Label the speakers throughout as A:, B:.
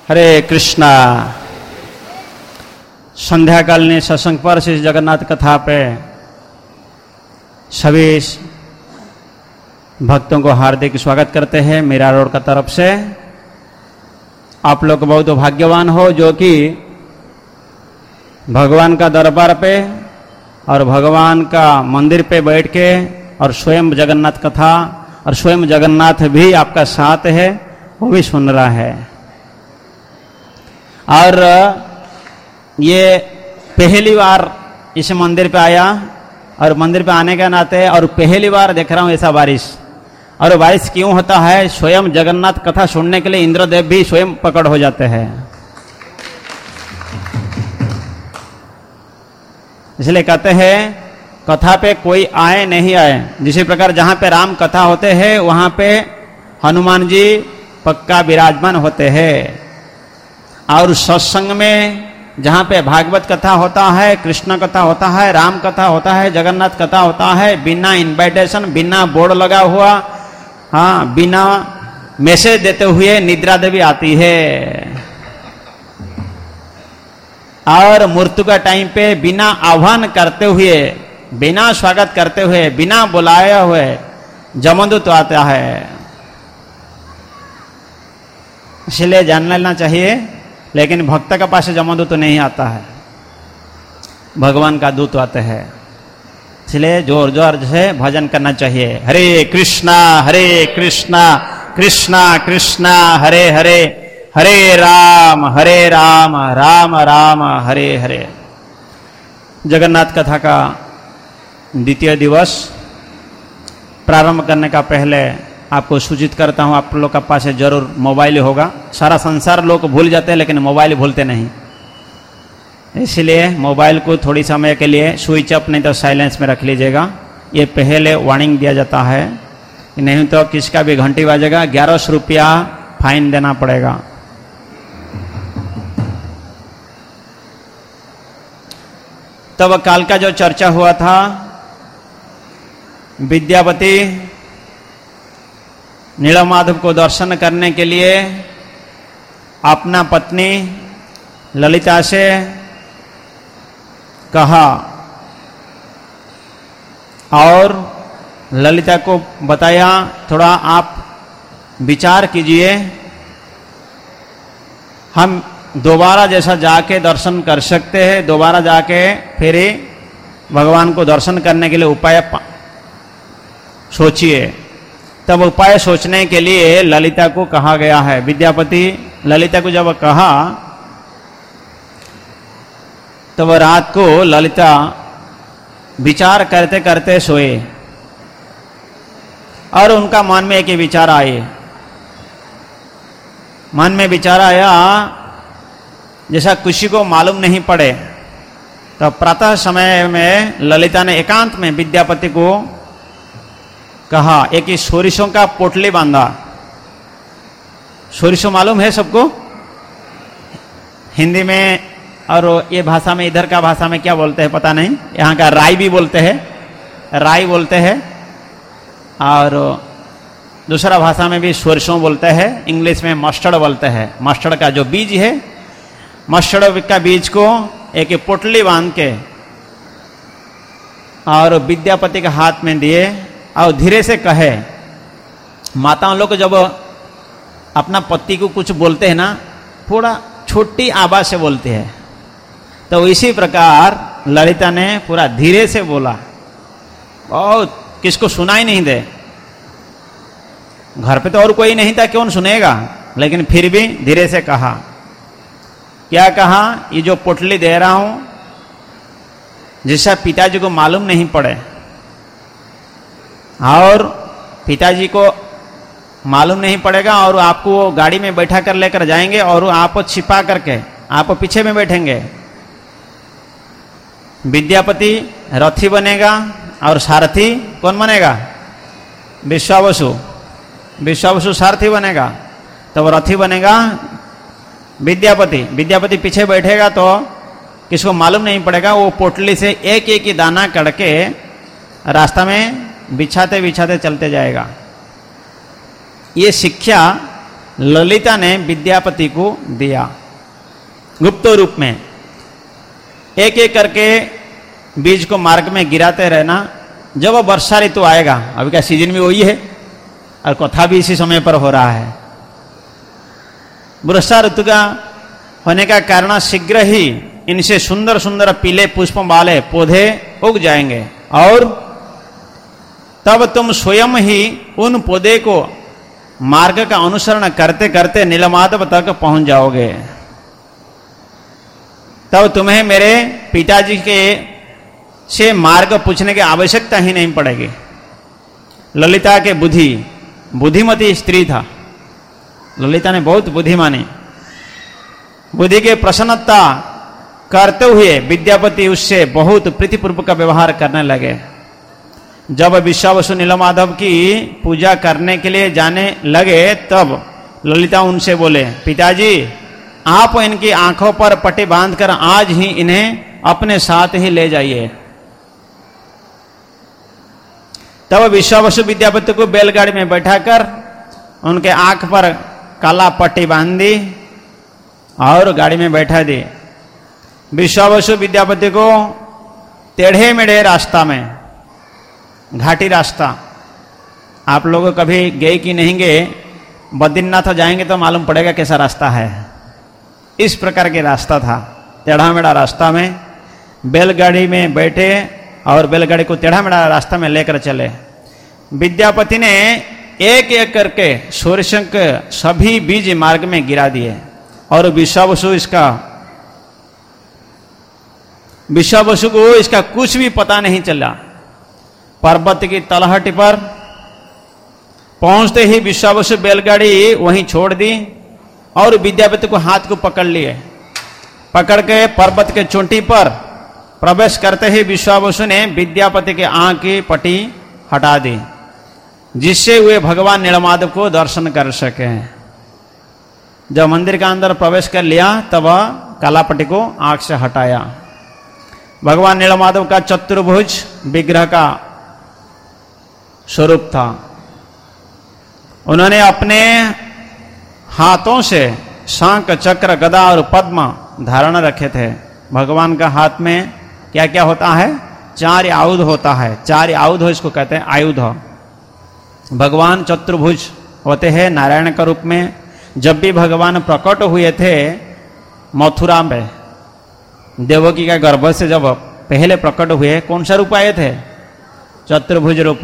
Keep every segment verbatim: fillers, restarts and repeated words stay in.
A: हरे कृष्णा। संध्याकालीन सत्संग पर श्री जगन्नाथ कथा पे सभी भक्तों को हार्दिक स्वागत करते हैं मीरा रोड का तरफ से। आप लोग बहुत भाग्यवान हो जो कि भगवान का दरबार पे और भगवान का मंदिर पे बैठ के और स्वयं जगन्नाथ कथा और स्वयं जगन्नाथ भी आपका साथ है, वो भी सुन रहा है। और ये पहली बार इस मंदिर पे आया और मंदिर पे आने के नाते और पहली बार देख रहा हूं ऐसा बारिश। और बारिश क्यों होता है? स्वयं जगन्नाथ कथा सुनने के लिए इंद्रदेव भी स्वयं पकड़ हो जाते हैं। इसलिए कहते हैं कथा पे कोई आए नहीं आए। जिसी प्रकार जहां पे राम कथा होते हैं वहां पे हनुमान जी पक्का विराजमान होते हैं। और सत्संग में जहां पे भागवत कथा होता है, कृष्ण कथा होता है, राम कथा होता है, जगन्नाथ कथा होता है, बिना इनविटेशन, बिना बोर्ड लगा हुआ, हाँ, बिना मैसेज देते हुए निद्रा देवी आती है। और मृत्यु का टाइम पे बिना आह्वान करते हुए, बिना स्वागत करते हुए, बिना बुलाए हुए जमदूत आता है। इसलिए जान लेना चाहिए। लेकिन भक्त के पास जमदूत तो नहीं आता है, भगवान का दूत आते हैं। इसलिए जोर जोर से भजन करना चाहिए। हरे कृष्णा हरे कृष्णा कृष्णा कृष्णा हरे हरे, हरे राम हरे राम राम राम हरे हरे। जगन्नाथ कथा का द्वितीय दिवस प्रारंभ करने का पहले आपको सूचित करता हूं, आप लोग के पास जरूर मोबाइल होगा। सारा संसार लोग भूल जाते हैं लेकिन मोबाइल भूलते नहीं। इसलिए मोबाइल को थोड़ी समय के लिए स्विच ऑफ नहीं तो साइलेंस में रख लीजिएगा। ये पहले वार्निंग दिया जाता है, नहीं तो किसका भी घंटी बाजेगा ग्यारह सौ रुपया फाइन देना पड़ेगा। तब काल का जो चर्चा हुआ था, विद्यापति नीलमाधव को दर्शन करने के लिए अपना पत्नी ललिता से कहा और ललिता को बताया थोड़ा आप विचार कीजिए, हम दोबारा जैसा जाके दर्शन कर सकते हैं, दोबारा जाके फिर भगवान को दर्शन करने के लिए उपाय सोचिए। तब उपाय सोचने के लिए ललिता को कहा गया है। विद्यापति ललिता को जब कहा तब रात को ललिता विचार करते करते सोए और उनका मन में एक विचार आए। मन में विचार आया, जैसा किसी को मालूम नहीं पड़े, तो प्रातः समय में ललिता ने एकांत में विद्यापति को कहा, एक ही सोरिशों का पोटली बांधा। सोरिशो मालूम है सबको? हिंदी में और ये भाषा में, इधर का भाषा में क्या बोलते हैं पता नहीं। यहाँ का राई भी बोलते हैं, राई बोलते हैं। और दूसरा भाषा में भी सोरिशों बोलते हैं। इंग्लिश में मस्टर्ड बोलते हैं। मस्टर्ड का जो बीज है, मस्टर्ड का बीज को एक पोटली बांध के और विद्यापति के हाथ में दिए और धीरे से कहे। माताओं लोग जब अपना पति को कुछ बोलते हैं ना, थोड़ा छोटी आवाज से बोलते हैं। तो इसी प्रकार ललिता ने पूरा धीरे से बोला और किसको सुनाई नहीं दे। घर पे तो और कोई नहीं था, कौन सुनेगा, लेकिन फिर भी धीरे से कहा। क्या कहा? ये जो पोटली दे रहा हूं, जिससे पिताजी को मालूम नहीं पड़े और पिताजी को मालूम नहीं पड़ेगा और आपको वो गाड़ी में बैठा कर लेकर जाएंगे और आप छिपा करके आप पीछे में बैठेंगे। विद्यापति रथी बनेगा और सारथी कौन बनेगा? विश्वावसु। विश्वावसु सारथी बनेगा, तो वो रथी बनेगा विद्यापति। विद्यापति पीछे बैठेगा तो किसको मालूम नहीं पड़ेगा। वो पोटली से एक एक ही दाना करके रास्ता में बिछाते बिछाते चलते जाएगा। ये शिक्षा ललिता ने विद्यापति को दिया गुप्त रूप में। एक एक करके बीज को मार्ग में गिराते रहना। जब वर्षा ऋतु आएगा, अभी का सीजन भी वही है और कथा भी इसी समय पर हो रहा है। वर्षा ऋतु का होने का कारण शीघ्र ही इनसे सुंदर सुंदर पीले पुष्पों वाले पौधे उग जाएंगे और तब तुम स्वयं ही उन पौधे को मार्ग का अनुसरण करते करते नीलमाधव तक पहुंच जाओगे। तब तुम्हें मेरे पिताजी के से मार्ग पूछने की आवश्यकता ही नहीं पड़ेगी। ललिता के बुद्धि बुद्धिमती स्त्री था। ललिता ने बहुत बुद्धि मानी। बुद्धि के प्रसन्नता करते हुए विद्यापति उससे बहुत प्रीतिपूर्वक व्यवहार करने लगे। जब विश्वावसु नीलमाधव की पूजा करने के लिए जाने लगे तब ललिता उनसे बोले, पिताजी आप इनकी आंखों पर पट्टी बांधकर आज ही इन्हें अपने साथ ही ले जाइए। तब विश्वावसु विद्यापति को बैलगाड़ी में बैठाकर उनके आंख पर काला पट्टी बांध दी और गाड़ी में बैठा दी। विश्वावसु विद्यापति को टेढ़े मेढ़े रास्ता में, घाटी रास्ता, आप लोग कभी गए कि नहीं गए, बद्रीनाथ जाएंगे तो मालूम पड़ेगा कैसा रास्ता है। इस प्रकार के रास्ता था, टेढ़ा मेढ़ा रास्ता में बैलगाड़ी में बैठे और बैलगाड़ी को टेढ़ा मेढ़ा रास्ता में लेकर चले। विद्यापति ने एक एक करके सूर्यशंख सभी बीज मार्ग में गिरा दिए और विश्वावसु इसका विश्वावसु को इसका कुछ भी पता नहीं चला। पर्वत की तलहटी पर पहुंचते ही विश्वावसु बैलगाड़ी वहीं छोड़ दी और विद्यापति को हाथ को पकड़ लिए। पकड़ के पर्वत के चोटी पर प्रवेश करते ही विश्वावसु ने विद्यापति के आंख की पट्टी हटा दी, जिससे वे भगवान नीलमाधव को दर्शन कर सके। जब मंदिर का अंदर प्रवेश कर लिया तब काला पट्टी को आंख से हटाया। भगवान नीलमाधव का चतुर्भुज विग्रह का स्वरूप था। उन्होंने अपने हाथों से शंख, चक्र, गदा और पद्म धारण रखे थे। भगवान का हाथ में क्या क्या होता है? चार आयुध होता है। चार आयुध इसको कहते हैं आयुध। भगवान चतुर्भुज होते हैं नारायण के रूप में। जब भी भगवान प्रकट हुए थे मथुरा में, देवकी का गर्भ से जब पहले प्रकट हुए, कौन सा रूप आए थे? चतुर्भुज रूप।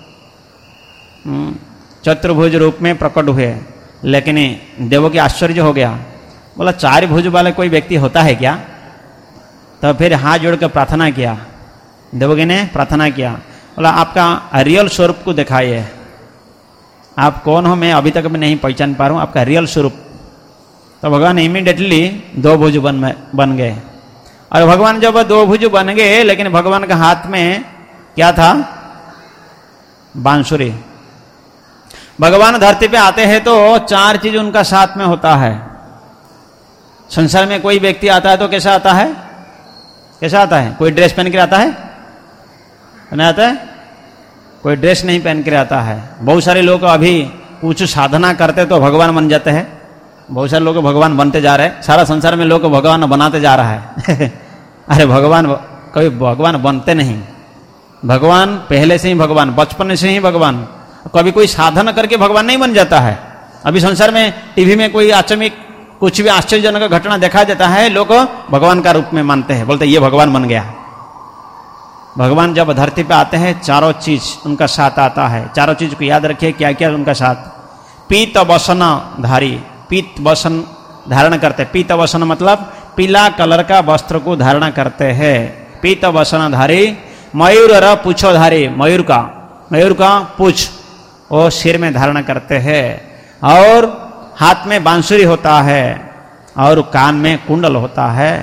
A: चतुर्भुज रूप में प्रकट हुए। लेकिन देवकी आश्चर्य हो गया, बोला चार भुज वाले कोई व्यक्ति होता है क्या? तो फिर हाथ जोड़कर प्रार्थना किया। देवकी ने प्रार्थना किया, बोला आपका रियल स्वरूप को दिखाइए। आप कौन हो? मैं अभी तक भी नहीं पहचान पा रहा हूँ आपका रियल स्वरूप। तो भगवान इमीडिएटली दो भुज बन बन गए। और भगवान जब दो भुज बन गए, लेकिन भगवान के हाथ में क्या था? बांसुरी। भगवान धरती पे आते हैं तो चार चीज उनका साथ में होता है। संसार में कोई व्यक्ति आता है तो कैसा आता है? कैसा आता है? कोई ड्रेस पहन के आता है? नहीं आता है? कोई ड्रेस नहीं पहन के आता है। बहुत सारे लोग अभी कुछ साधना करते तो भगवान बन जाते हैं। बहुत सारे लोग भगवान बनते जा रहे हैं। सारा संसार में लोग भगवान बनाते जा रहा है। अरे भगवान कभी भगवान बनते नहीं। भगवान पहले से ही भगवान, बचपन से ही भगवान। कभी कोई साधना करके भगवान नहीं बन जाता है। अभी संसार में टीवी में कोई आचमिक कुछ भी आश्चर्यजनक घटना देखा जाता है, लोग भगवान का रूप में मानते हैं, बोलते ये भगवान बन गया। भगवान जब धरती पे आते हैं चारों चीज उनका साथ आता है। चारों चीज को याद रखिए क्या क्या उनका साथ। पीत वसन धारी, पीत वसन धारण करते। पीत वसन मतलब पीला कलर का वस्त्र को धारण करते हैं। पीत वसन धारी, मयूर र पूछो धारी, मयूर का मयूर का पूछ वो सिर में धारण करते हैं। और हाथ में बांसुरी होता है और कान में कुंडल होता है।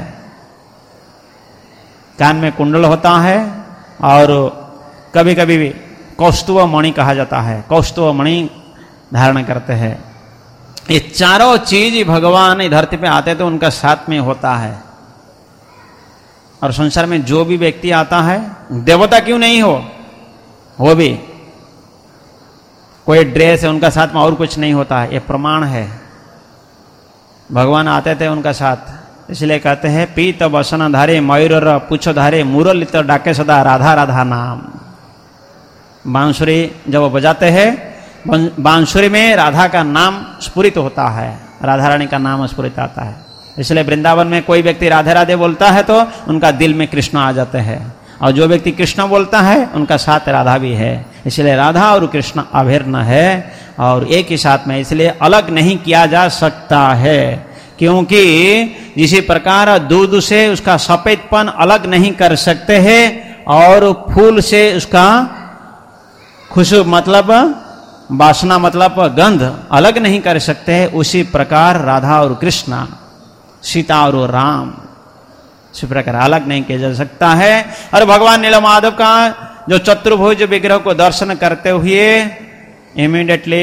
A: कान में कुंडल होता है और कभी कभी भी कौस्तुभ मणि कहा जाता है। कौस्तुभ मणि धारण करते हैं। ये चारों चीज भगवान धरती पे आते तो उनका साथ में होता है। और संसार में जो भी व्यक्ति आता है, देवता क्यों नहीं हो, वो भी कोई ड्रेस है उनका साथ में और कुछ नहीं होता है, ये प्रमाण है। भगवान आते थे उनका साथ, इसलिए कहते हैं पीत बसन धारे मयूर पूछो धारे मुरली तो डाके सदा राधा राधा नाम। बांसुरी जब वो बजाते हैं, बांसुरी में राधा का नाम स्फुरित होता है, राधा रानी का नाम स्फुरित आता है। इसलिए वृंदावन में कोई व्यक्ति राधे राधे बोलता है तो उनका दिल में कृष्ण आ जाते हैं, और जो व्यक्ति कृष्ण बोलता है उनका साथ राधा भी है। इसलिए राधा और कृष्ण अभिन्न है और एक ही साथ में, इसलिए अलग नहीं किया जा सकता है। क्योंकि इसी प्रकार दूध से उसका सफेदपन अलग नहीं कर सकते हैं और फूल से उसका खुशबू मतलब वासना मतलब गंध अलग नहीं कर सकते हैं। उसी प्रकार राधा और कृष्ण, सीता और राम इसी प्रकार अलग नहीं किया जा सकता है। और भगवान नीलमाधव का जो चतुर्भुज विग्रह को दर्शन करते हुए इमीडिएटली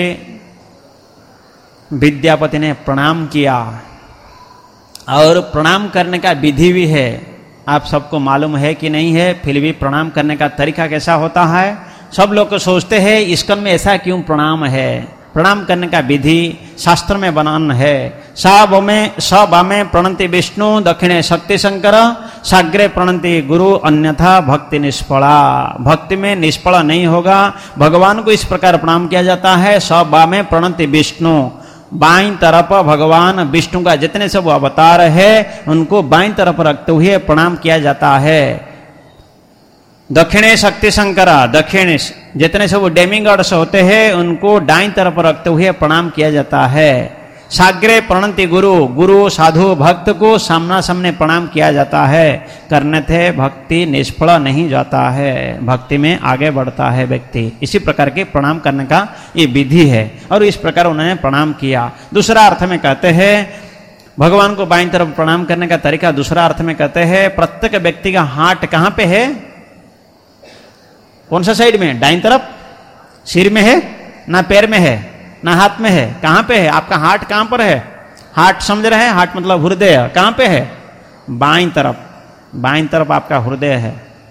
A: विद्यापति ने प्रणाम किया, और प्रणाम करने का विधि भी है, आप सबको मालूम है कि नहीं है, फिर भी प्रणाम करने का तरीका कैसा होता है। सब लोग को सोचते हैं इस्कन में ऐसा क्यों प्रणाम है। प्रणाम करने का विधि शास्त्र में वर्णन है। सब में सब में प्रणति विष्णु दक्षिणे शक्ति शंकर साग्रे प्रणति गुरु अन्यथा भक्ति निष्फला। भक्ति में निष्फल नहीं होगा। भगवान को इस प्रकार प्रणाम किया जाता है। सब में प्रणति विष्णु, बाईं तरफ भगवान विष्णु का जितने सब अवतार है उनको बाईं तरफ रखते हुए प्रणाम किया जाता है। दक्षिणे शक्ति शंकर, दक्षिण जितने सब डेमिगॉड्स होते हैं उनको दाईं तरफ रखते हुए प्रणाम किया जाता है। साग्रे प्रणति गुरु, गुरु साधु भक्त को सामना सामने प्रणाम किया जाता है। करने थे भक्ति निष्फल नहीं जाता है, भक्ति में आगे बढ़ता है व्यक्ति। इसी प्रकार के प्रणाम करने का ये विधि है और इस प्रकार उन्होंने प्रणाम किया। दूसरा अर्थ में कहते हैं भगवान को बाईं तरफ प्रणाम करने का तरीका, दूसरा अर्थ में कहते हैं प्रत्येक व्यक्ति का हाथ कहाँ पे है, कौन सा साइड में, दाईं तरफ, सिर में है ना पैर में है ना हाथ में है, कहां पे है आपका हाथ, कहां पर है, हाथ समझ रहे हैं, हाथ मतलब हृदय, कहां पे है, बाईं तरफ, बाईं तरफ आपका हृदय है।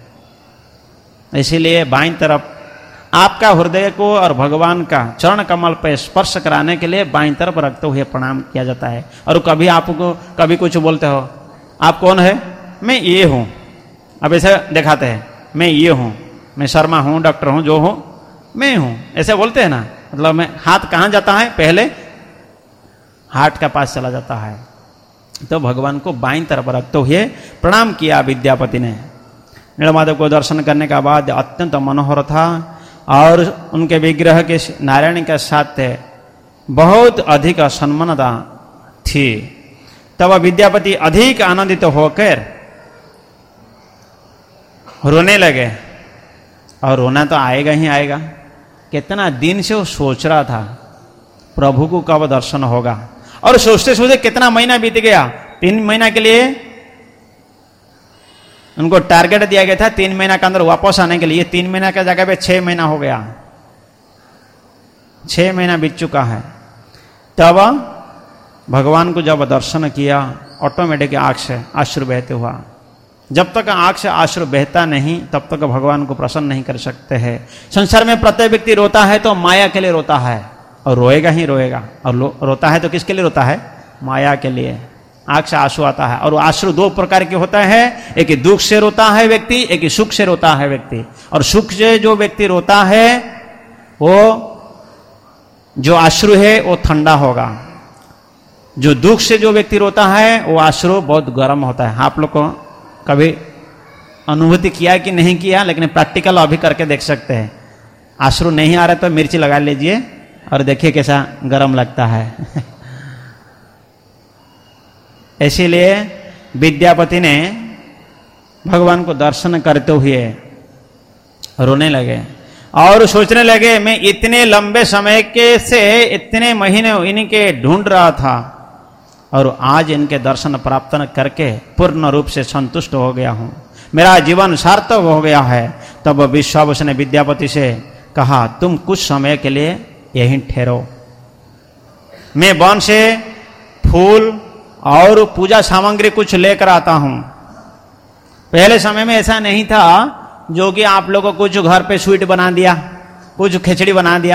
A: इसीलिए बाईं तरफ आपका हृदय को और भगवान का चरण कमल पे स्पर्श कराने के लिए बाईं तरफ रखते हुए प्रणाम किया जाता है। और कभी आपको कभी कुछ बोलते हो, आप कौन है, मैं ये हूं, अब ऐसे दिखाते हैं मैं ये हूं, मैं शर्मा हूं, डॉक्टर हूं, जो हूं मैं हूं, ऐसे बोलते हैं ना। मतलब मैं हाथ कहां जाता है, पहले हाथ का पास चला जाता है। तो भगवान को बाईं तरफ रखते हुए प्रणाम किया विद्यापति ने। नीलमाधव को दर्शन करने का बाद अत्यंत मनोहर था और उनके विग्रह के नारायण के साथ बहुत अधिक सम्मानता थी। तब विद्यापति अधिक आनंदित तो होकर रोने लगे, और रोना तो आएगा ही आएगा। कितना दिन से वो सोच रहा था प्रभु को कब दर्शन होगा, और सोचते सोचते कितना महीना बीत गया। तीन महीना के लिए उनको टारगेट दिया गया था, तीन महीना के अंदर वापस आने के लिए। तीन महीना के जगह पे छह महीना हो गया, छह महीना बीत चुका है। तब भगवान को जब दर्शन किया, ऑटोमेटिक आंख से अश्रु बहते हुआ। जब तक आंख से अश्रु बहता नहीं तब तक भगवान को प्रसन्न नहीं कर सकते हैं। संसार में प्रत्येक व्यक्ति रोता है तो माया के लिए रोता है, और रोएगा ही रोएगा। और रोता है तो किसके लिए रोता है, माया के लिए। आंख से आंसू आता है, और आंसू दो प्रकार के होता है, एक दुख से रोता है व्यक्ति, एक सुख से रोता है व्यक्ति। और सुख से जो व्यक्ति रोता है वो जो अश्रु है वो ठंडा होगा, जो दुख से जो व्यक्ति रोता है वो अश्रु बहुत गर्म होता है। आप लोग को कभी अनुभूति किया कि नहीं किया, लेकिन प्रैक्टिकल अभी करके देख सकते हैं। अश्रु नहीं आ रहा तो मिर्ची लगा लीजिए और देखिए कैसा गर्म लगता है। इसीलिए विद्यापति ने भगवान को दर्शन करते हुए रोने लगे और सोचने लगे, मैं इतने लंबे समय के से इतने महीने इनके ढूंढ रहा था और आज इनके दर्शन प्राप्त करके पूर्ण रूप से संतुष्ट हो गया हूं, मेरा जीवन सार्थक हो गया है। तब विश्वावसु ने विद्यापति से कहा, तुम कुछ समय के लिए यहीं ठहरो, मैं वन से फूल और पूजा सामग्री कुछ लेकर आता हूं। पहले समय में ऐसा नहीं था जो कि आप लोगों को कुछ घर पे स्वीट बना दिया, कुछ खिचड़ी बना दिया,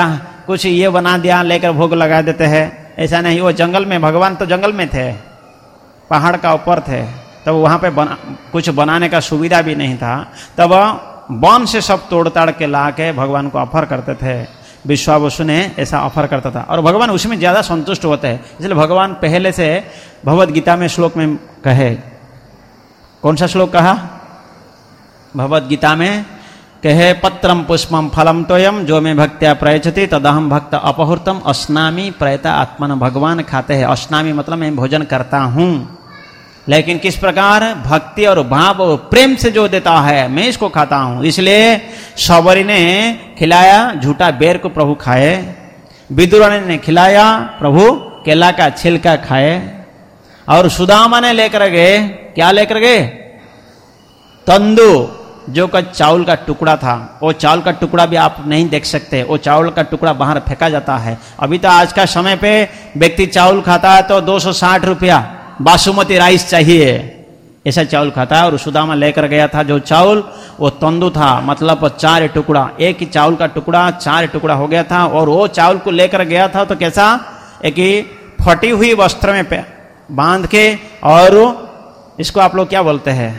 A: कुछ ये बना दिया लेकर भोग लगा देते हैं, ऐसा नहीं। वो जंगल में, भगवान तो जंगल में थे, पहाड़ का ऊपर थे, तब वहाँ पे बना, कुछ बनाने का सुविधा भी नहीं था, तब वन से सब तोड़ ताड़ के ला के भगवान को ऑफर करते थे। विश्वावसु ने ऐसा ऑफर करता था और भगवान उसमें ज़्यादा संतुष्ट होते हैं। इसलिए भगवान पहले से भगवद गीता में श्लोक में कहे, कौन सा श्लोक कहा भगवद गीता में? कहे पत्रम पुष्पम फलम तोयम जो में भक्त्या प्रयचति तदहम भक्त अपहृतम अस्नामी प्रयता आत्मन। भगवान खाते हैं, अस्नामी मतलब मैं भोजन करता हूँ, लेकिन किस प्रकार? भक्ति और भाव और प्रेम से जो देता है मैं इसको खाता हूं। इसलिए शबरी ने खिलाया झूठा बेर को प्रभु खाए, विदुर ने खिलाया प्रभु केला का छिलका खाए, और सुदामा ने लेकर गए, क्या लेकर गए? तंदू, जो का चावल का टुकड़ा था। वो चावल का टुकड़ा भी आप नहीं देख सकते, वो चावल का टुकड़ा बाहर फेंका जाता है। अभी तो आज का समय पे व्यक्ति चावल खाता है तो दो सौ साठ रुपया बासुमती राइस चाहिए, ऐसा चावल खाता है। और सुदामा लेकर गया था जो चावल, वो तंदू था, मतलब चार टुकड़ा, एक ही चावल का टुकड़ा चार टुकड़ा हो गया था। और वो चावल को लेकर गया था तो कैसा? एक ही फटी हुई वस्त्र में बांध के, और इसको आप लोग क्या बोलते हैं?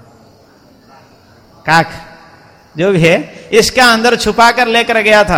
A: काक, जो भी है, इसका अंदर छुपा कर लेकर गया था।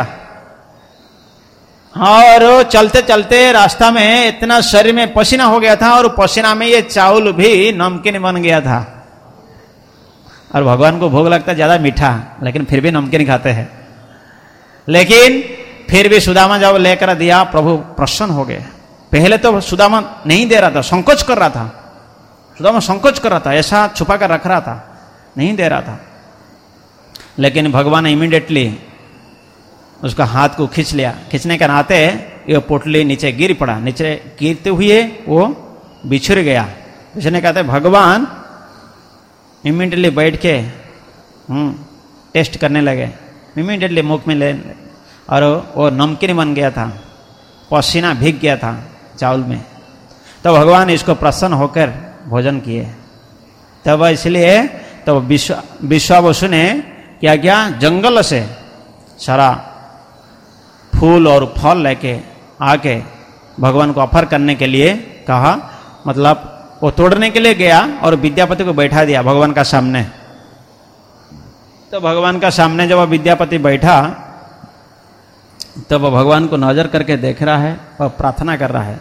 A: और चलते चलते रास्ता में इतना शरीर में पसीना हो गया था, और पसीना में ये चावल भी नमकीन बन गया था। और भगवान को भोग लगता है ज्यादा मीठा, लेकिन फिर भी नमकीन खाते हैं। लेकिन फिर भी सुदामा जब लेकर दिया, प्रभु प्रसन्न हो गए। पहले तो सुदामा नहीं दे रहा था, संकोच कर रहा था, सुदामा संकोच कर रहा था, ऐसा छुपा कर रख रहा था, नहीं दे रहा था। लेकिन भगवान इमीडिएटली उसका हाथ को खींच लिया। खींचने के नाते ये पोटली नीचे गिर पड़ा, नीचे गिरते हुए वो बिछुड़ गया। बिछड़ने कहते भगवान इमीडिएटली बैठ के हम्म टेस्ट करने लगे, इमीडिएटली मुख में ले, और वो नमकीन बन गया था, पसीना भीग गया था चावल में। तो भगवान इसको प्रसन्न होकर भोजन किए। तब इसलिए तो विश्व विश्वावसु ने क्या किया? जंगल से सारा फूल और फल लेके आके भगवान को ऑफर करने के लिए कहा, मतलब वो तोड़ने के लिए गया और विद्यापति को बैठा दिया भगवान का सामने। तो भगवान का सामने जब विद्यापति बैठा, तब तो भगवान को नजर करके देख रहा है और प्रार्थना कर रहा है,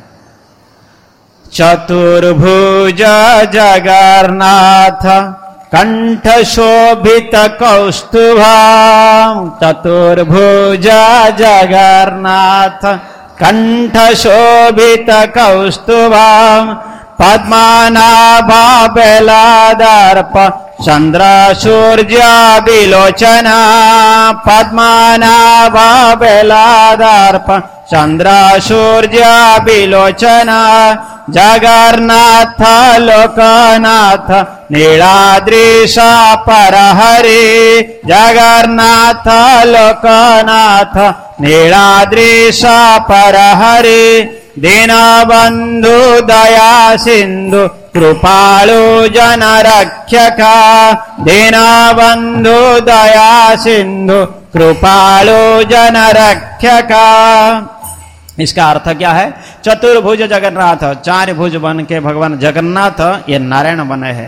A: चतुर्भुज जगन्नाथ कंठ शोभित कौस्तुभा। चतुर्भुज जगन्नाथ कंठ शोभित कौस्तुभा। पद्मनाभा बेलादर्प चंद्र सूर्य विलोचना। पद्मनाभा बेलादर्प चंद्र सूर्य विलोचना। जगन्नाथ लोकनाथ नीलाद्रीश परहरि। जगन्नाथ लोकनाथ नीलाद्रीश परहरि। दीनबंधु दया सिंधु कृपालु जन रक्षका। दीनबंधु दया सिंधु कृपालु जन रक्षका। इसका अर्थ क्या है? चतुर्भुज जगन्नाथ, चार भुज बन के भगवान जगन्नाथ ये नारायण बने हैं,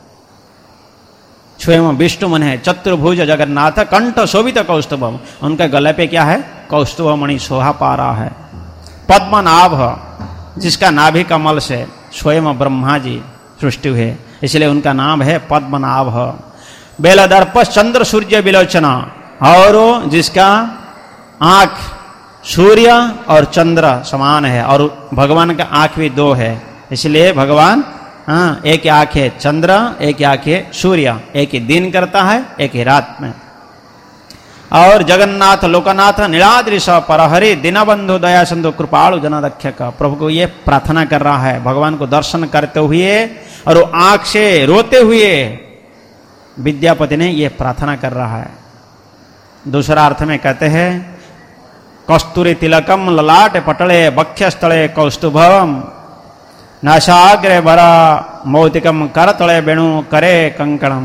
A: स्वयं विष्णु मन है। चतुर्भुज जगन्नाथ कंठ शोभित कौस्तुभम, उनके गले पे क्या है? कौस्तुभ मणि शोभा पा रहा है। पद्मनाभ, जिसका नाभि कमल से स्वयं ब्रह्मा जी सृष्टि हुए, इसलिए उनका नाम है पद्मनाभ। बेलदर्प चंद्र सूर्य विलोचना, और जिसका आंख सूर्य और चंद्र समान है, और भगवान का आंख भी दो है, इसलिए भगवान हाँ एक आंख है चंद्र, एक आंख है सूर्य, एक ही दिन करता है एक ही रात में। और जगन्नाथ लोकनाथ नीलाद्रीश परहरि दीनबंधु दया सिंधु कृपालु जन रक्षक। प्रभु को ये प्रार्थना कर रहा है, भगवान को दर्शन करते हुए और वो आंख से रोते हुए विद्यापति ने ये प्रार्थना कर रहा है। दूसरा अर्थ में कहते हैं, कस्तूरी तिलकम ललाट पटले वक्षस्थले कौस्तुभम। नासाग्रे बरा मौतिकम करतले वेणु करे कंकणम।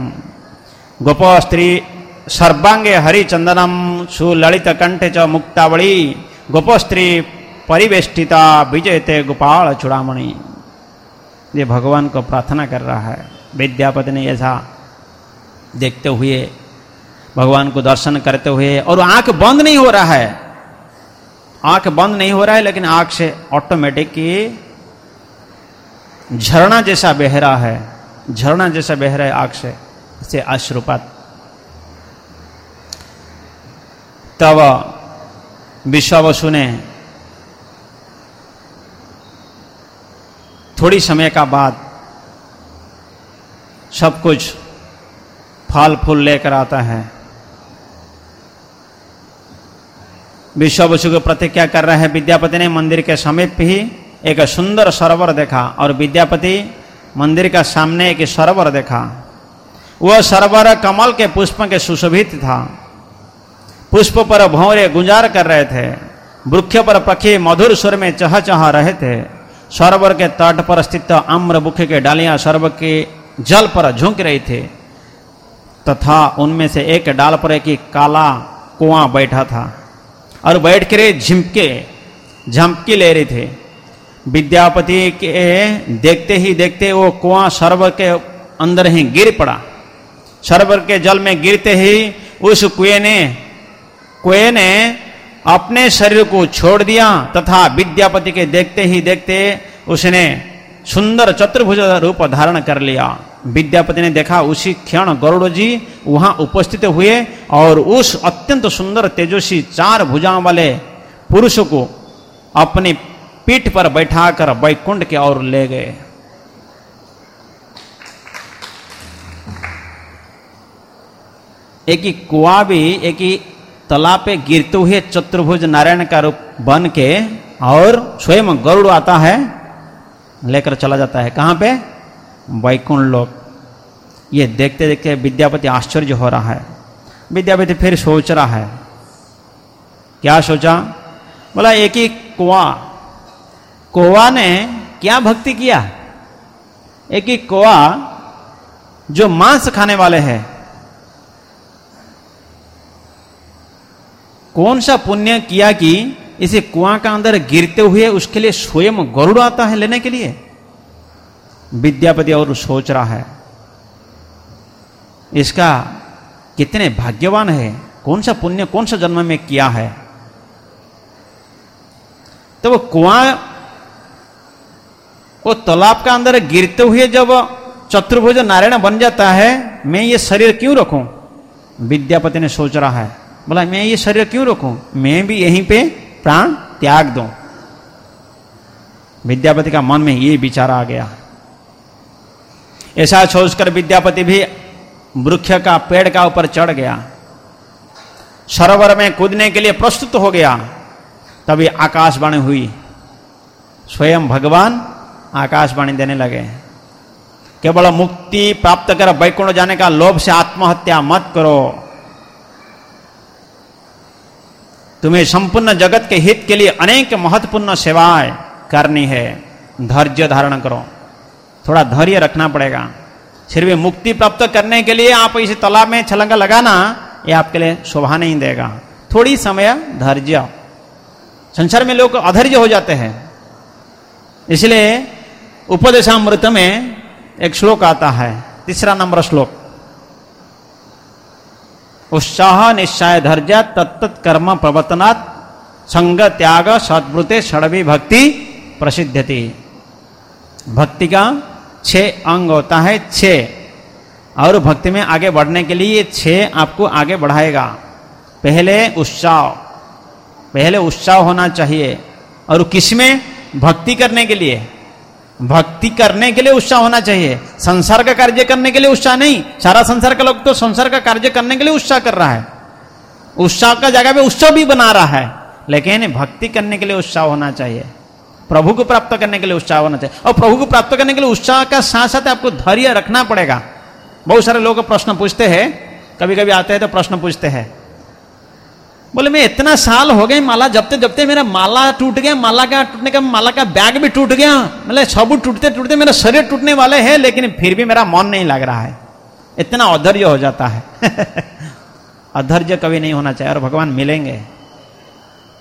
A: गोप स्त्री सर्वांगे हरिचंदनम सुललित कंठे च मुक्तावली। गोपस्त्री परिवेष्टिता विजयते गोपाल चूड़ामणि। ये भगवान को प्रार्थना कर रहा है। विद्यापति ने ऐसा देखते हुए, भगवान को दर्शन करते हुए, और आंख बंद नहीं हो रहा है, आंख बंद नहीं हो रहा है, लेकिन आंख से ऑटोमेटिक झरना जैसा बह रहा है, झरना जैसा बह रहा है आंख से, इसे अश्रुपात। तब विश्वावसु ने थोड़ी समय का बाद सब कुछ फल फूल लेकर आता है। विश्वावसु को प्रतिज्ञा कर रहा है। विद्यापति ने मंदिर के समीप ही एक सुंदर सरोवर देखा, और विद्यापति मंदिर का सामने एक सरोवर देखा। वह सरोवर कमल के पुष्प के सुशोभित था। पुष्प पर भंवरे गुंजार कर रहे थे, वृक्ष पर पक्षी मधुर स्वर में चह चह रहे थे। सरोवर के तट पर स्थित आम्र वृक्ष के डालियां सरोवर के जल पर झुक रही थी, तथा उनमें से एक डाल पर एक काला कुआं बैठा था और बैठ कर झिमके झमकी ले रहे थे। विद्यापति के देखते ही देखते वो कुआं सरोवर के अंदर ही गिर पड़ा। सरोवर के जल में गिरते ही उस कुएं ने कुएं ने अपने शरीर को छोड़ दिया, तथा विद्यापति के देखते ही देखते उसने सुंदर चतुर्भुज रूप धारण कर लिया। विद्यापति ने देखा उसी क्षण गरुड़ जी वहां उपस्थित हुए और उस अत्यंत सुंदर तेजस्वी चार भुजाओं वाले पुरुष को अपनी पीठ पर बैठाकर वैकुंठ की ओर ले गए। एक ही कुआं भी एक ही तालाब पे गिरते हुए चतुर्भुज नारायण का रूप बन के, और स्वयं गरुड़ आता है, लेकर चला जाता है कहां पे? वैकुंठ लोक। ये देखते देखते विद्यापति आश्चर्य हो रहा है। विद्यापति फिर सोच रहा है। क्या सोचा? बोला एक ही कुआं, कुआं ने क्या भक्ति किया? एक ही कुआं जो मांस खाने वाले हैं, कौन सा पुण्य किया कि इसे कुआं का अंदर गिरते हुए उसके लिए स्वयं गरुड़ आता है लेने के लिए? विद्यापति और सोच रहा है, इसका कितने भाग्यवान है, कौन सा पुण्य कौन सा जन्म में किया है। तो वो कुआं वो तालाब का अंदर गिरते हुए जब चतुर्भुज नारायण बन जाता है, मैं ये शरीर क्यों रखूं? विद्यापति ने सोच रहा है। बोला मैं ये शरीर क्यों रखूं, मैं भी यहीं पे प्राण त्याग दूं। विद्यापति का मन में ये विचार आ गया। ऐसा सोचकर विद्यापति भी वृक्ष का पेड़ का ऊपर चढ़ गया, सरोवर में कूदने के लिए प्रस्तुत हो गया। तभी आकाशवाणी हुई, स्वयं भगवान आकाशवाणी देने लगे, केवल मुक्ति प्राप्त कर वैकुंठ जाने का लोभ से आत्महत्या मत करो। तुम्हें संपूर्ण जगत के हित के लिए अनेक महत्वपूर्ण सेवाएं करनी है, धैर्य धारण करो। थोड़ा धैर्य रखना पड़ेगा। सिर्फ मुक्ति प्राप्त करने के लिए आप इस तालाब में छलांगा लगाना, ये आपके लिए शोभा नहीं देगा। थोड़ी समय धैर्य। संसार में लोग अधैर्य हो जाते हैं, इसलिए उपदेशामृत में एक श्लोक आता है, तीसरा नंबर श्लोक, उत्साह निश्चय धैर्य तत्त कर्म प्रवर्तनात् संग त्याग सद्वृते षड्वी भक्ति प्रसिद्धति। भक्ति का छह अंग होता है, छह, और भक्ति में आगे बढ़ने के लिए ये छह आपको आगे बढ़ाएगा। पहले उत्साह, पहले उत्साह होना चाहिए। और किसमें? भक्ति करने के लिए। भक्ति करने के लिए उत्साह होना चाहिए, संसार का कार्य करने के लिए उत्साह नहीं। सारा संसार का लोग तो संसार का कार्य करने के लिए उत्साह कर रहा है, उत्साह का जगह पे उत्सव भी बना रहा है, लेकिन भक्ति करने के लिए उत्साह होना चाहिए, प्रभु को प्राप्त करने के लिए उत्साह होना चाहिए। और प्रभु को प्राप्त करने के लिए उत्साह का साथ साथ आपको धैर्य रखना पड़ेगा। बहुत सारे लोग प्रश्न पूछते हैं, कभी कभी आते हैं तो प्रश्न पूछते हैं, बोले मैं इतना साल हो गए माला जपते जपते मेरा माला टूट गया, माला का टूटने का माला का बैग भी टूट गया, मतलब सब टूटते टूटते मेरा शरीर टूटने वाले है, लेकिन फिर भी मेरा मन नहीं लग रहा है। इतना अधैर्य हो जाता है। अधैर्य कभी नहीं होना चाहिए और भगवान मिलेंगे।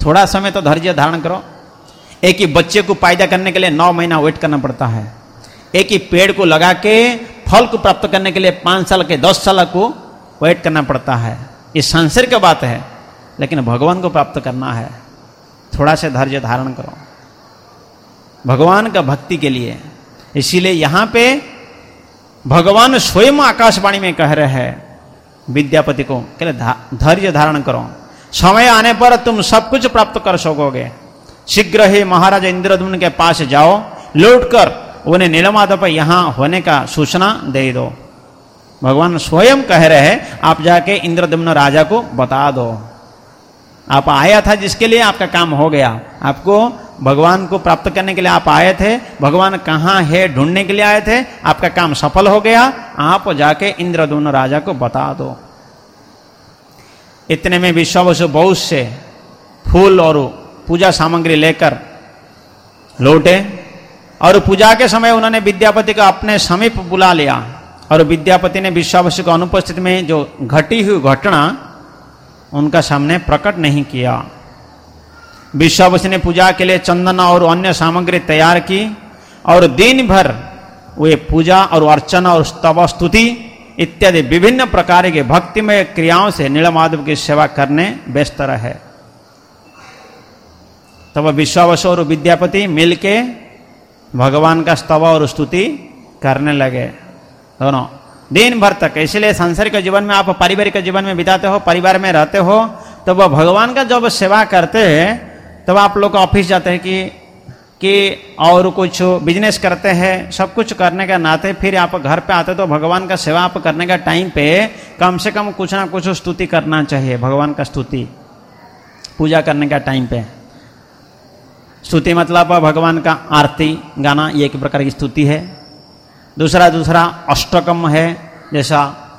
A: थोड़ा समय तो धैर्य धारण करो। एक ही बच्चे को पैदा करने के लिए नौ महीना वेट करना पड़ता है। एक ही पेड़ को लगा के फल को प्राप्त करने के लिए पांच साल के दस साल को वेट करना पड़ता है। ये संसार की बात है, लेकिन भगवान को प्राप्त करना है, थोड़ा से धैर्य धारण करो भगवान का भक्ति के लिए। इसीलिए यहां पे भगवान स्वयं आकाशवाणी में कह रहे हैं विद्यापति को, धैर्य धारण करो, समय आने पर तुम सब कुछ प्राप्त कर सकोगे। शीघ्र ही महाराज इंद्रद्युम्न के पास जाओ, लौटकर उन्हें नीलमाधव पर यहां होने का सूचना दे दो। भगवान स्वयं कह रहे हैं आप जाके इंद्रद्युम्न राजा को बता दो, आप आया था जिसके लिए आपका काम हो गया। आपको भगवान को प्राप्त करने के लिए आप आए थे, भगवान कहाँ है ढूंढने के लिए आए थे, आपका काम सफल हो गया, आप जाके इंद्रद्युम्न राजा को बता दो। इतने में विश्वावसु बहुत से फूल और पूजा सामग्री लेकर लौटे और पूजा के समय उन्होंने विद्यापति को अपने समीप बुला लिया और विद्यापति ने विश्वावसु की अनुपस्थिति में जो घटी हुई घटना उनका सामने प्रकट नहीं किया। विश्वावसु ने पूजा के लिए चंदन और अन्य सामग्री तैयार की और दिन भर वे पूजा और अर्चना और स्तव स्तुति इत्यादि विभिन्न प्रकार के भक्तिमय क्रियाओं से नीलमाधव की सेवा करने व्यस्त रहे। तब विश्वावसु और विद्यापति मिलके भगवान का स्तव और स्तुति करने लगे दोनों दिन भर तक। इसलिए सांसारिक जीवन में आप पारिवारिक जीवन में बिताते हो, परिवार में रहते हो, तो वह भगवान का जब सेवा करते हैं तब आप लोग ऑफिस जाते हैं कि कि और कुछ बिजनेस करते हैं, सब कुछ करने का नाते फिर आप घर पे आते तो भगवान का सेवा आप करने का टाइम पे कम से कम कुछ ना कुछ स्तुति करना चाहिए। भगवान का स्तुति पूजा करने का टाइम पे स्तुति मतलब भगवान का आरती गाना, ये एक प्रकार की स्तुति है। दूसरा दूसरा अष्टकम है, जैसा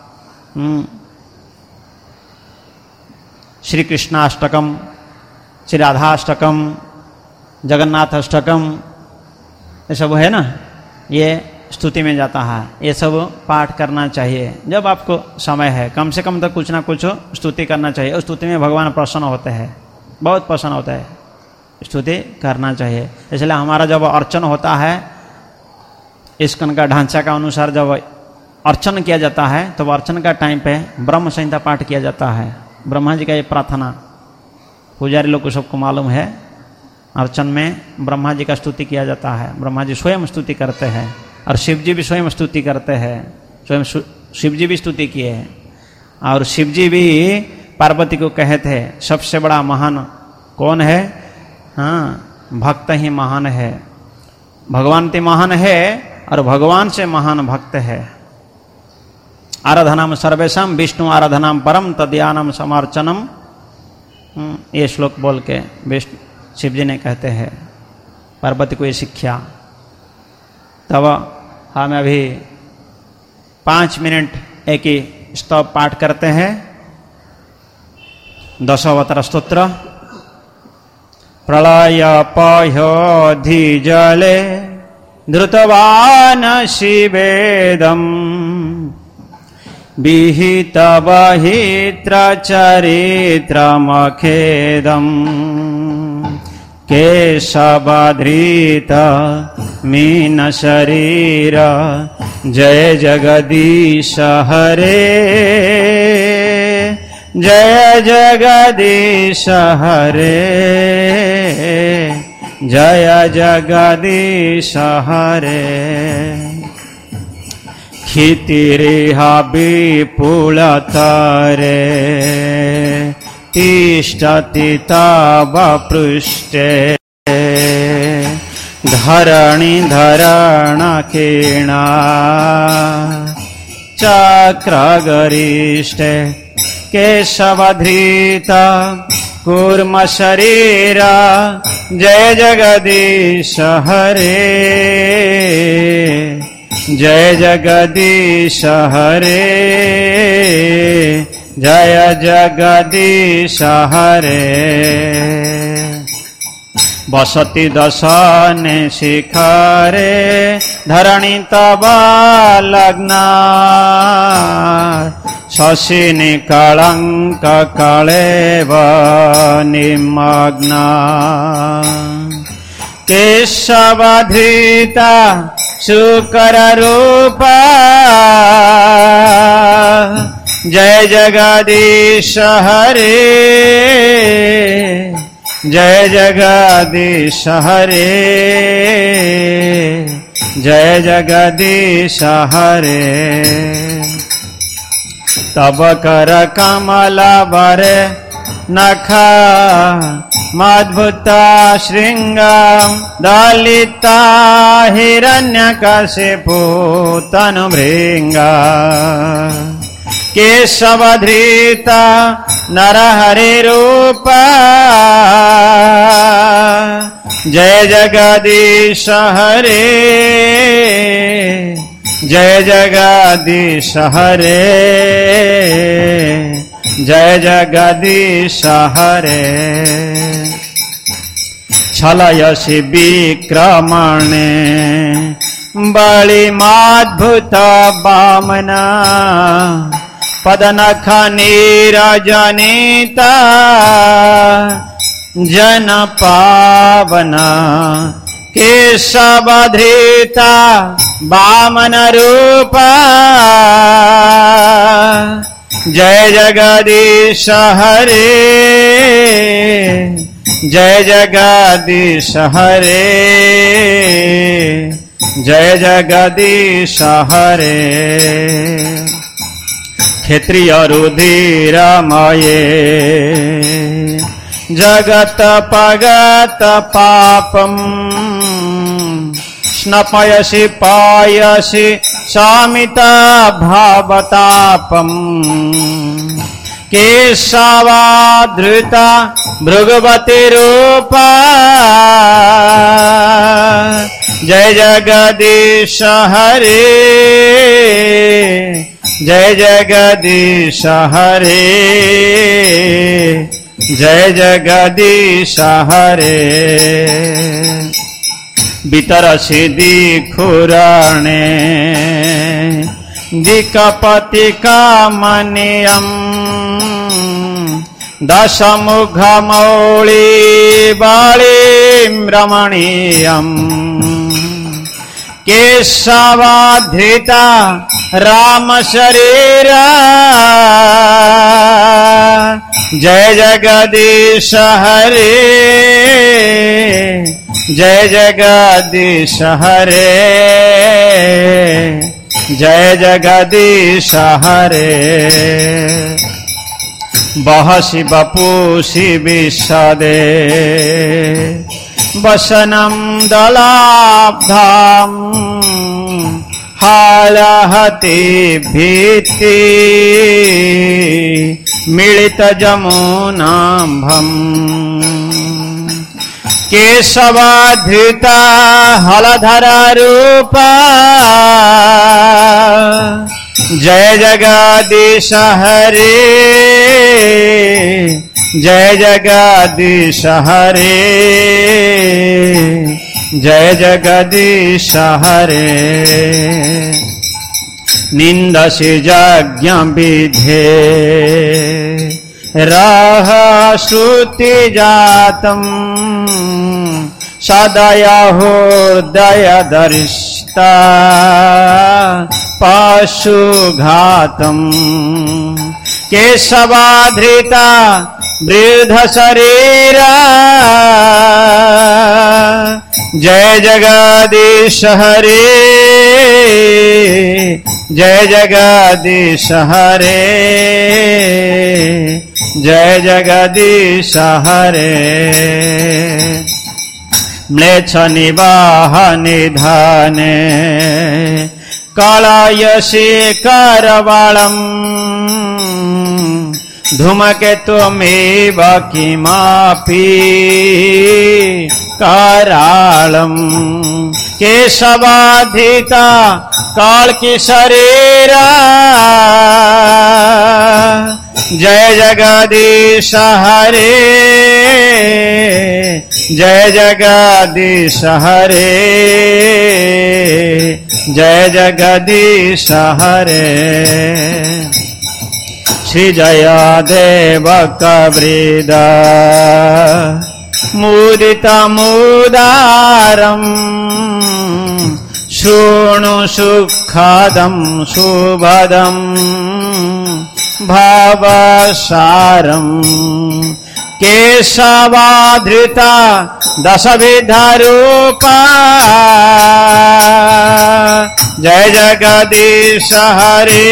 A: श्री कृष्णाष्टकम, श्री राधाष्टकम, जगन्नाथ अष्टकम, ये सब है ना, ये स्तुति में जाता है। ये सब पाठ करना चाहिए जब आपको समय है, कम से कम तो कुछ ना कुछ स्तुति करना चाहिए। उस स्तुति में भगवान प्रसन्न होते हैं, बहुत प्रसन्न होता है, स्तुति करना चाहिए। इसलिए हमारा जब अर्चन होता है इस्कन का ढांचा का अनुसार जब अर्चन किया जाता है तो अर्चन का टाइम पे ब्रह्म संहिता पाठ किया जाता है। ब्रह्मा जी का ये प्रार्थना पुजारी लोग को सबको मालूम है, अर्चन में ब्रह्मा जी का स्तुति किया जाता है। ब्रह्मा जी स्वयं स्तुति करते हैं और शिव जी भी स्वयं स्तुति करते हैं, स्वयं शिव जी भी स्तुति किए हैं। और शिव जी भी पार्वती को कहे थे सबसे बड़ा महान कौन है, हाँ भक्त ही महान है, भगवान तो महान है और भगवान से महान भक्त है। आराधनाम सर्वेशम विष्णु आराधनाम परम तद्यानम समर्चनम, ये श्लोक बोल के विष्णु शिव जी ने कहते हैं पार्वती को ये शिक्षा। तब हम अभी पाँच मिनट एक ही स्तव पाठ करते हैं, दशावतार स्तोत्र। प्रलय पह्योधि जले धृतवान शिवेदम विहित बहित्र चरित्रमखेदम केशवधृत मीन शरीर जय जगदीश हरे, जय जगदीश हरे, जय जगदीश हरे। क्षितिरिहा विपुलतरे तिष्ठति तव पृष्ठे, धरणि धरणकीर्णा चक्रगरिष्ठे, केशवधृत कूर्म शरीर जय जगदीश हरे, जय जगदीश हरे, जय जगदीश हरे। बसति दशने शिखरे धरणि तव लग्ना, शशिनि कलंक कलेव निमग्ना केशवधृता शुकर रूपा जय जगदीश हरे जय जगदीश हरे जय जगदीश हरे तब कर कमल वर नखा मद्भुता श्रृंग दलिता हिरण्यकशिपु तनुभृंगा केशवधृता नरहरि रूपा जय जगदीश हरे जय जगदीश हरे जय जगदीश हरे छलयसि विक्रमणे बलिमाद्भुत वामना पदनख नीरजनिता जन पावना केशवधृता वामन रूपा जय जगदीश हरे जय जगदीश हरे जय जगदीश हरे क्षेत्रीय रुधिरमये जगत पगत पापम स्नपयसि पायसि शामिता भावतापम केशवाधृता भृगवती रूपा जय जगदीश हरे जय जगदीश हरे जय जगदीश हरे बितरसि दिखुरणे दिक्पति कामनीयम् दशमुखमौळी बालीं रमणीयम् केशवाधृता राम शरीरा जय जगदीश हरे जय जगदीश हरे जय जगदीश हरे बहसि बपूषि विशदे वसनं दलाब्धाम् हालहति भीति मिलित जमुनाम्भम् केशवाधृता हलधरा रूपा जय जगदीश हरे जय जगदीश हरे जय जगदीश हरे निंदसि यज्ञ विधे राह श्रुति जातम् सदया हृदय दर्शिता पशुघातम् केशवाधृता वृद्ध शरीरा जय जगदीश हरे जय जगदीश हरे जय जगदीश हरे म्लेच्छ निवाह निधाने कलयसि करवालम् धूमकेतुमेव किमपि कराळम् केशवाधृता काल्की शरीरा जय जगदीश हरे जय जगदीश हरे जय जगदीश हरे सृजय देवकवृद मुदितमुदारम् शृणु सुखदं शुभदं भवसारम् केशवाधृता दशविधरूपा जय जगदीश हरे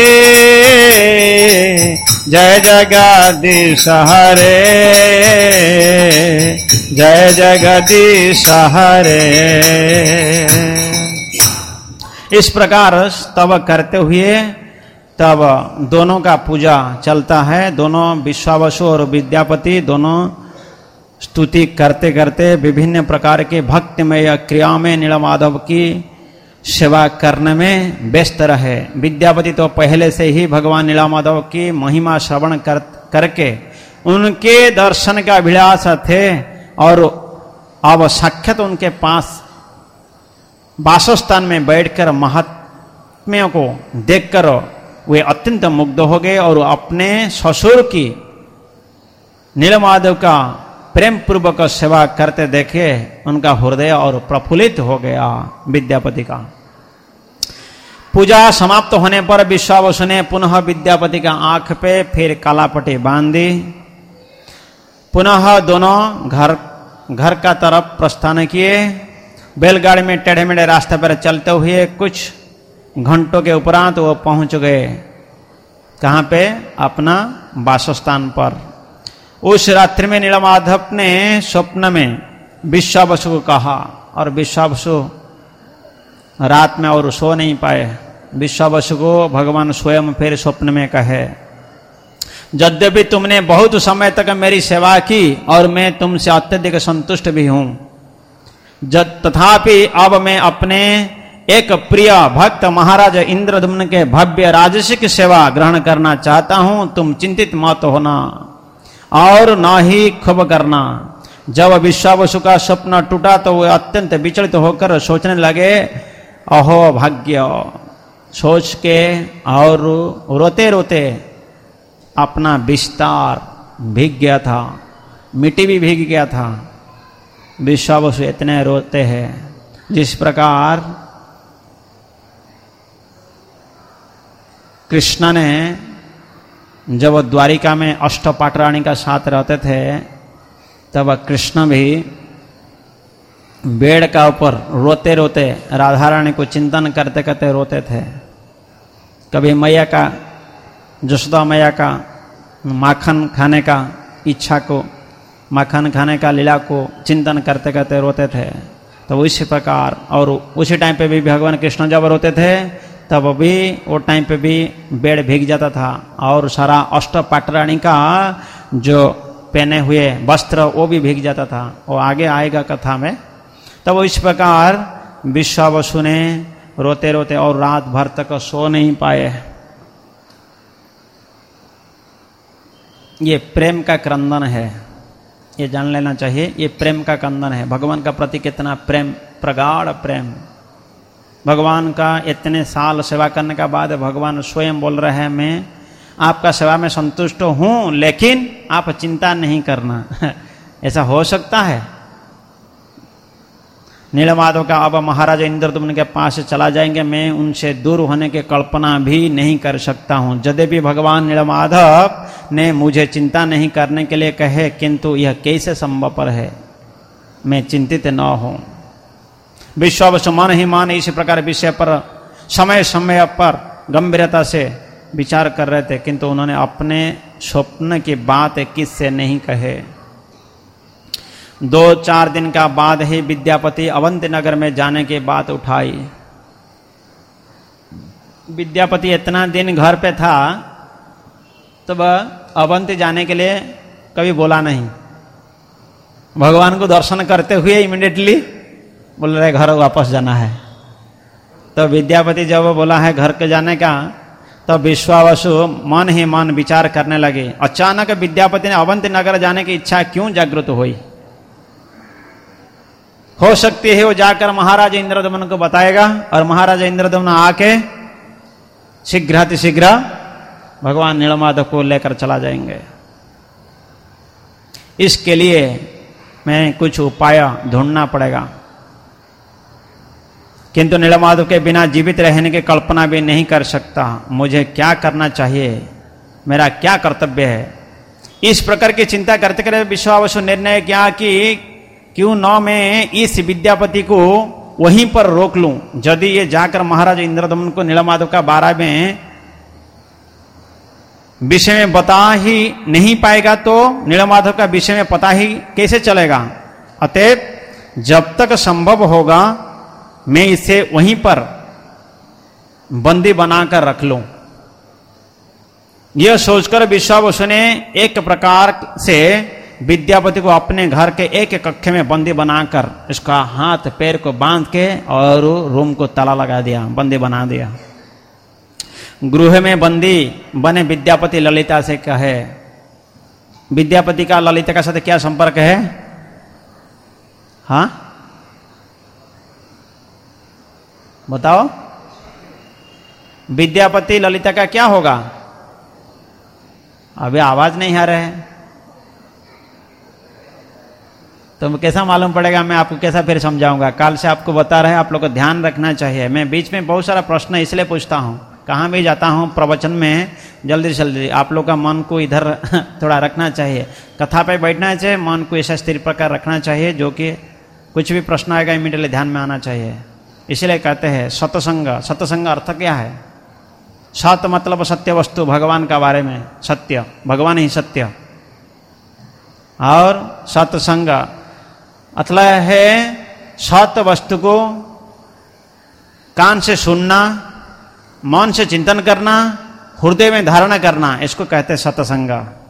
A: जय जगदीश हरे जय जगदीश हरे। इस प्रकार स्तव करते हुए तब दोनों का पूजा चलता है। दोनों विश्वावसु और विद्यापति दोनों स्तुति करते करते विभिन्न प्रकार के भक्तिमय क्रिया में नीलमाधव की सेवा करने में व्यस्त रहे। विद्यापति तो पहले से ही भगवान नीलमाधव की महिमा श्रवण कर, करके उनके दर्शन का अभिलाष थे और अब साक्षात उनके पास वासस्थान में बैठकर महात्म्यों को देखकर वे अत्यंत मुग्ध हो गए और अपने ससुर की नीलमाधव का प्रेम पूर्वक सेवा करते देखे उनका हृदय और प्रफुल्लित हो गया। विद्यापति का पूजा समाप्त होने पर विश्वावसु ने पुनः विद्यापति का आंख पे फिर कालापट्टी बांध दी। पुनः दोनों घर घर का तरफ प्रस्थान किए। बैलगाड़ी में टेढ़े मेढ़े रास्ते पर चलते हुए कुछ घंटों के उपरांत वो पहुंच गए। कहाँ पे? अपना वासस्थान पर। उस रात्रि में नीलमाधव ने स्वप्न में विश्वावसु को कहा और विश्वावसु रात में और सो नहीं पाए। विश्वावसु को भगवान स्वयं फिर स्वप्न में कहे, यद्यपि तुमने बहुत समय तक मेरी सेवा की और मैं तुमसे अत्यधिक संतुष्ट भी हूं, तथापि अब मैं अपने एक प्रिय भक्त महाराज इंद्रद्युम्न के भव्य राजसिक सेवा ग्रहण करना चाहता हूं। तुम चिंतित मत होना और न ही क्षोभ करना। जब विश्वावसु का स्वप्न टूटा तो वे अत्यंत विचलित होकर सोचने लगे, अहो भाग्य, सोच के और रोते रोते अपना विस्तार भीग गया था, मिट्टी भी भीग गया था। विश्वावसु इतने रोते हैं। जिस प्रकार कृष्ण ने जब द्वारिका में अष्टपाटरानी का साथ रहते थे तब कृष्ण भी बेड़ का ऊपर रोते रोते राधा रानी को चिंतन करते करते रोते थे। कभी मैया का, जशोदा मैया का माखन खाने का इच्छा को, माखन खाने का लीला को चिंतन करते करते रोते थे। तो इसी प्रकार और उसी टाइम पे भी भगवान कृष्ण जब रोते थे तब भी वो टाइम पे भी बेड़ भीग जाता था और सारा अष्टपाटरानी का जो पहने हुए वस्त्र वो भी भीग जाता था। वो आगे आएगा कथा में। तब इस प्रकार विश्वावसु ने रोते रोते और रात भर तक सो नहीं पाए। ये प्रेम का क्रंदन है, ये जान लेना चाहिए। ये प्रेम का क्रंदन है। भगवान का प्रति कितना प्रेम, प्रगाढ़ प्रेम। भगवान का इतने साल सेवा करने के बाद भगवान स्वयं बोल रहे हैं, मैं आपका सेवा में संतुष्ट हूं, लेकिन आप चिंता नहीं करना। ऐसा हो सकता है? नीलमाधव का अब महाराज इंद्रद्युम्न के पास चला जाएंगे, मैं उनसे दूर होने की कल्पना भी नहीं कर सकता हूं। यद्यपि भगवान नीलमाधव ने मुझे चिंता नहीं करने के लिए कहे, किंतु यह कैसे संभव है मैं चिंतित न हूं। विश्वावसु मन ही मन इसी प्रकार विषय पर समय समय पर गंभीरता से विचार कर रहे थे, किंतु उन्होंने अपने स्वप्न की बात किससे नहीं कहे। दो चार दिन का बाद ही विद्यापति अवंती नगर में जाने की बात उठाई। विद्यापति इतना दिन घर पे था तब अवंती जाने के लिए कभी बोला नहीं। भगवान को दर्शन करते हुए इमीडिएटली बोल रहे घर वापस जाना है। तो विद्यापति जब बोला है घर के जाने का, तो विश्वावसु मन ही मन विचार करने लगे, अचानक विद्यापति ने अवंती नगर जाने की इच्छा क्यों जागृत हुई। हो सकती है वो जाकर महाराज इंद्रद्युम्न को बताएगा और महाराज इंद्रद्युम्न आके शीघ्रातिशीघ्र भगवान नीलमाधव को लेकर चला जाएंगे। इसके लिए मैं कुछ उपाय ढूंढना पड़ेगा, किंतु नीलमाधव के बिना जीवित रहने की कल्पना भी नहीं कर सकता। मुझे क्या करना चाहिए, मेरा क्या कर्तव्य है। इस प्रकार की चिंता करते करते विश्वावसु निर्णय किया कि क्यों न मैं इस विद्यापति को वहीं पर रोक लूं। यदि ये जाकर महाराज इंद्रदमन को नीलमाधव का बारे में विषय में बता ही नहीं पाएगा तो नीलमाधव का विषय में पता ही कैसे चलेगा। अतएव जब तक संभव होगा मैं इसे वहीं पर बंदी बनाकर रख लूं। यह सोचकर विश्वावसु ने एक प्रकार से विद्यापति को अपने घर के एक कक्ष में बंदी बनाकर इसका हाथ पैर को बांध के और रूम को ताला लगा दिया, बंदी बना दिया। गृह में बंदी बने विद्यापति ललिता से कहे, विद्यापति का ललिता का साथ क्या संपर्क है? हाँ बताओ, विद्यापति ललिता का क्या होगा? अभी आवाज नहीं आ रहा है तो कैसा मालूम पड़ेगा? मैं आपको कैसा फिर समझाऊंगा? काल से आपको बता रहे हैं, आप लोग को ध्यान रखना चाहिए। मैं बीच में बहुत सारा प्रश्न इसलिए पूछता हूं, कहाँ भी जाता हूं प्रवचन में, जल्दी जल्दी आप लोग का मन को इधर थोड़ा रखना चाहिए। कथा पे बैठना चाहिए, मन को ऐसा स्थिर प्रकार रखना चाहिए जो कि कुछ भी प्रश्न आएगा इमीडिएटली ध्यान में आना चाहिए। इसलिए कहते हैं सत्संग। सत्संग अर्थ क्या है? सत्य मतलब सत्य वस्तु, भगवान का बारे में सत्य, भगवान ही सत्य। और सत्संग मतलब है सत्य वस्तु को कान से सुनना, मन से चिंतन करना, हृदय में धारणा करना, इसको कहते हैं सत्संग।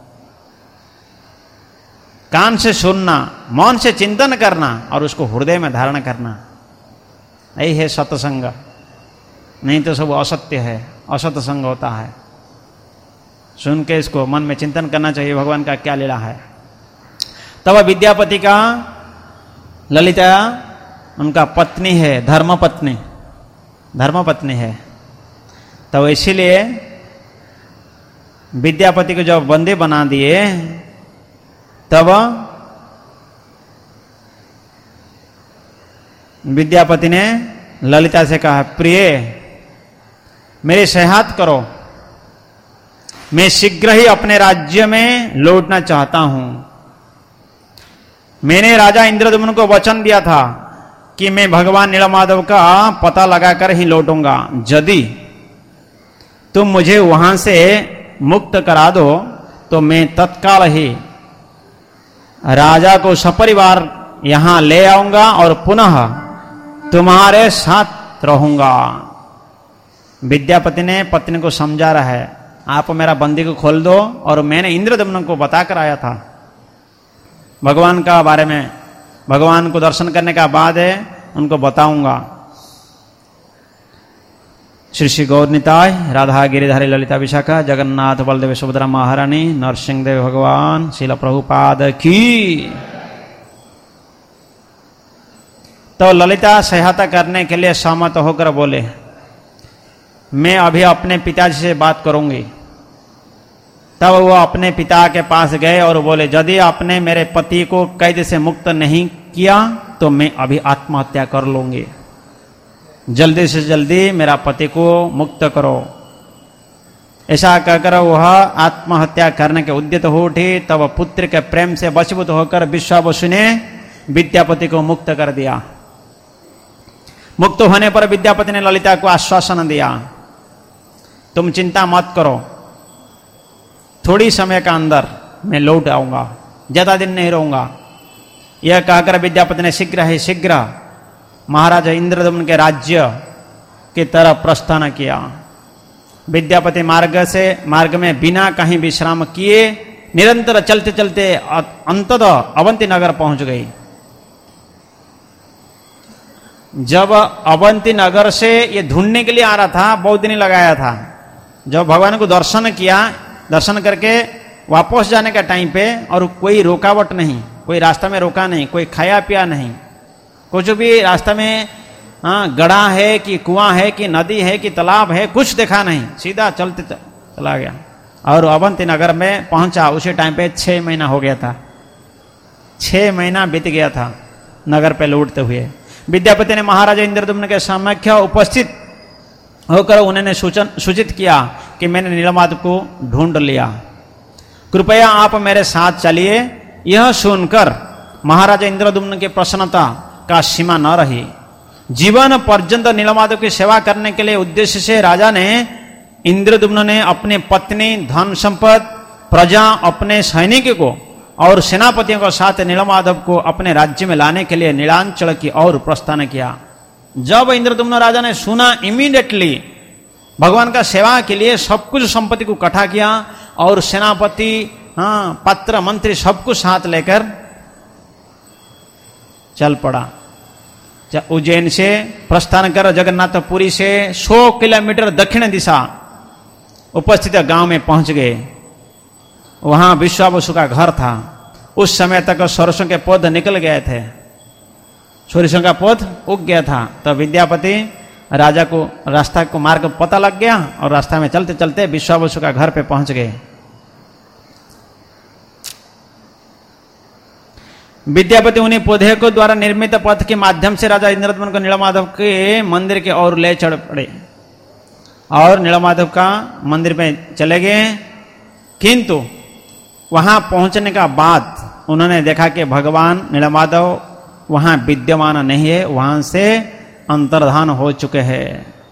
A: कान से सुनना, मन से चिंतन करना और उसको हृदय में धारण करना, यही है सत्संग। नहीं तो सब असत्य है, असत संग होता है। सुन के इसको मन में चिंतन करना चाहिए, भगवान का क्या लीला है। तब विद्यापति का ललिता उनका पत्नी है, धर्म पत्नी, धर्म पत्नी है। तो इसीलिए विद्यापति को जब बंदी बना दिए तब विद्यापति ने ललिता से कहा, प्रिय मेरी सहायता करो, मैं शीघ्र ही अपने राज्य में लौटना चाहता हूं। मैंने राजा इंद्रदमन को वचन दिया था कि मैं भगवान नीलमाधव का पता लगाकर ही लौटूंगा। यदि तुम मुझे वहां से मुक्त करा दो तो मैं तत्काल ही राजा को सपरिवार यहां ले आऊंगा और पुनः तुम्हारे साथ रहूंगा। विद्यापति ने पत्नी को समझा रहा है, आप मेरा बंदी को खोल दो और मैंने इंद्रदमन को बताकर आया था भगवान का बारे में, भगवान को दर्शन करने का बाद है उनको बताऊंगा। श्री श्री गौर निताय, राधा गिरिधारी ललिता विशाखा, जगन्नाथ बलदेव सुभद्रा महारानी, नरसिंह देव भगवान, श्रील प्रभुपाद की। तो ललिता सहायता करने के लिए सहमत होकर बोले, मैं अभी अपने पिताजी से बात करूंगी। तब वो अपने पिता के पास गए और बोले, यदि आपने मेरे पति को कैद से मुक्त नहीं किया तो मैं अभी आत्महत्या कर लूंगी। जल्दी से जल्दी मेरा पति को मुक्त करो। ऐसा कहकर वह आत्महत्या करने के उद्यत हो उठी। तब पुत्र के प्रेम से वशीभूत होकर विश्वावसु ने विद्यापति को मुक्त कर दिया। मुक्त होने पर विद्यापति ने ललिता को आश्वासन दिया, तुम चिंता मत करो, थोड़ी समय का अंदर मैं लौट आऊंगा, ज्यादा दिन नहीं रहूंगा। यह कहकर विद्यापति ने शीघ्र ही शीघ्र महाराजा इंद्रदमन के राज्य की तरफ प्रस्थान किया। विद्यापति मार्ग से मार्ग में बिना कहीं विश्राम किए निरंतर चलते चलते अंततः अवंती नगर पहुंच गई। जब अवंती नगर से ये ढूंढने के लिए आ रहा था, बहुत दिन लगाया था। जब भगवान को दर्शन किया, दर्शन करके वापस जाने का टाइम पे और कोई रुकावट नहीं, कोई रास्ता में रोका नहीं, कोई खाया पिया नहीं, कुछ भी रास्ता में हाँ गड़ा है कि कुआं है कि नदी है कि तालाब है, कुछ देखा नहीं, सीधा चलते चला गया। और अवंती नगर में पहुंचा उसी टाइम पे छह महीना हो गया था। छह महीना बीत गया था नगर पे लौटते हुए। विद्यापति ने महाराजा इंद्रद्युम्न के समक्ष उपस्थित होकर उन्होंने सूचन सूचित किया कि मैंने नीलमाधव को ढूंढ लिया, कृपया आप मेरे साथ चलिए। यह सुनकर महाराजा इंद्रद्युम्न की प्रसन्नता का सीमा न रही। जीवन पर्यंत नीलमाधव की सेवा करने के लिए उद्देश्य से राजा ने इंद्रद्युम्न ने अपनी पत्नी, धन संपत्ति, प्रजा, अपने सैनिक को और सेनापतियों के साथ नीलमाधव को अपने राज्य में लाने के लिए नीलांचल की ओर प्रस्थान किया। जब इंद्रद्युम्न राजा ने सुना, इमीडिएटली भगवान का सेवा के लिए सब कुछ संपत्ति को इकट्ठा किया और सेनापति, हाँ, पात्र, मंत्री सब कुछ साथ लेकर चल पड़ा। उज्जैन से प्रस्थान कर जगन्नाथपुरी से सौ किलोमीटर दक्षिण दिशा उपस्थित गांव में पहुंच गए। वहां विश्वावसु का घर था। उस समय तक सरसों के पौध निकल गए थे, सरसों का पौध उग गया था। तो विद्यापति राजा को रास्ता को मार्ग पता लग गया और रास्ता में चलते चलते विश्वावसु का घर पे पहुंच गए। विद्यापति उन्हीं पौधे को द्वारा निर्मित पथ के माध्यम से राजा इंद्रद्युम्न को नीलमाधव के मंदिर के ओर ले चढ़ पड़े और नीलमाधव का मंदिर में चले गए। किंतु वहां पहुंचने का बाद उन्होंने देखा कि भगवान नीलमाधव वहां विद्यमान नहीं है, वहां से अंतर्धान हो चुके हैं।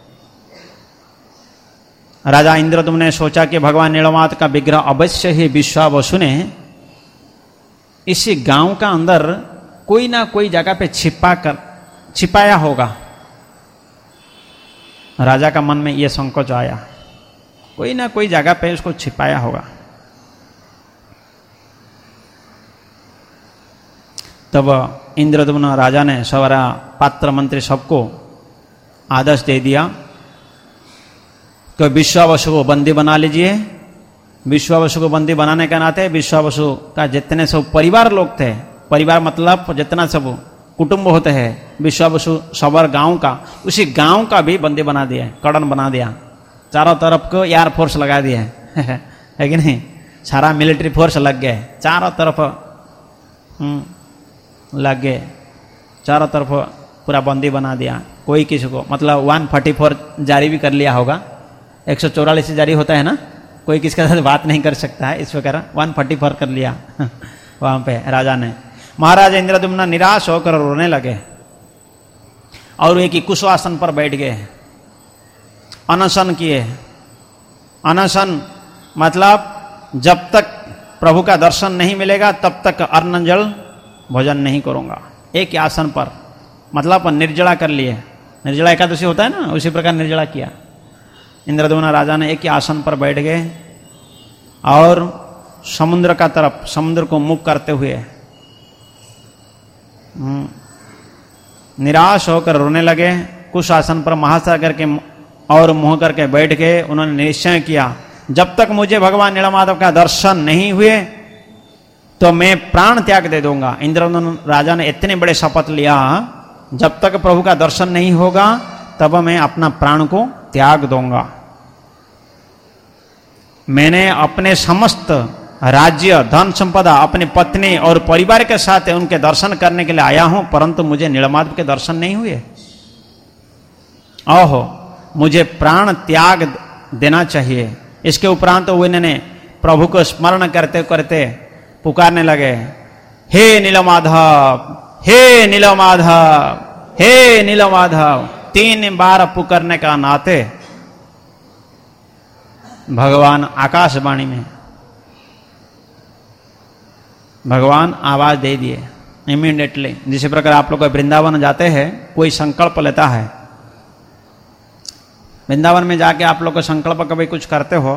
A: राजा इंद्रद्युम्न ने सोचा कि भगवान नीलमाधव का विग्रह अवश्य ही विश्वावसु ने इसी गांव का अंदर कोई ना कोई जगह पे छिपा कर छिपाया होगा। राजा का मन में यह संकोच आया, कोई ना कोई जगह पे उसको छिपाया होगा। तब इंद्रद्युम्न राजा ने सवारा पात्र मंत्री सबको आदेश दे दिया कि विश्वावसु को बंदी बना लीजिए। विश्वावसु को बंदी बनाने के नाते विश्वावसु का जितने सब परिवार लोग थे, परिवार मतलब जितना सब कुटुंब होते हैं, विश्वावसु सबर गांव का, उसी गांव का भी बंदी बना दिया, कड़न बना दिया। चारों तरफ को एयर फोर्स लगा दिया है कि नहीं, सारा मिलिट्री फोर्स लग गए, चारों तरफ लग गए, चारों तरफ पूरा बंदी बना दिया। कोई किसी को मतलब वन फोर्टी फोर जारी भी कर लिया होगा, एक सौ चौरालीस जारी होता है ना, कोई किसके साथ बात नहीं कर सकता है, इस वगैरह वन फोर्टी फोर कर लिया वहां पे राजा ने। महाराजा इंद्रद्युम्न निराश होकर रोने लगे और एक ही कुशासन पर बैठ गए, अनशन किए। अनशन मतलब जब तक प्रभु का दर्शन नहीं मिलेगा तब तक अन्न जल भोजन नहीं करूंगा। एक आसन पर मतलब निर्जला कर लिए, निर्जला एकादशी होता है ना, उसी प्रकार निर्जला किया। इंद्रद्युम्न राजा ने एक ही आसन पर बैठ गए और समुद्र का तरफ, समुद्र को मुख करते हुए निराश होकर रोने लगे। कुछ आसन पर महासागर के और मुंह करके बैठ गए। उन्होंने निश्चय किया, जब तक मुझे भगवान नीलमाधव का दर्शन नहीं हुए तो मैं प्राण त्याग दे दूंगा। इंद्रद्युम्न राजा ने इतने बड़े शपथ लिया, जब तक प्रभु का दर्शन नहीं होगा तब मैं अपना प्राण को त्याग दूंगा। मैंने अपने समस्त राज्य, धन संपदा, अपनी पत्नी और परिवार के साथ उनके दर्शन करने के लिए आया हूं, परंतु मुझे नीलमाधव के दर्शन नहीं हुए। ओहो, मुझे प्राण त्याग देना चाहिए। इसके उपरांत तो उन्होंने प्रभु को स्मरण करते करते पुकारने लगे, हे नीलमाधव, हे नीलमाधव, हे नीलमाधव। तीन बार पुकारने का नाते भगवान आकाशवाणी में भगवान आवाज दे दिए इमीडिएटली। जिस प्रकार आप लोग वृंदावन जाते हैं, कोई संकल्प लेता है, वृंदावन में जाके आप लोग को संकल्प कभी कुछ करते हो,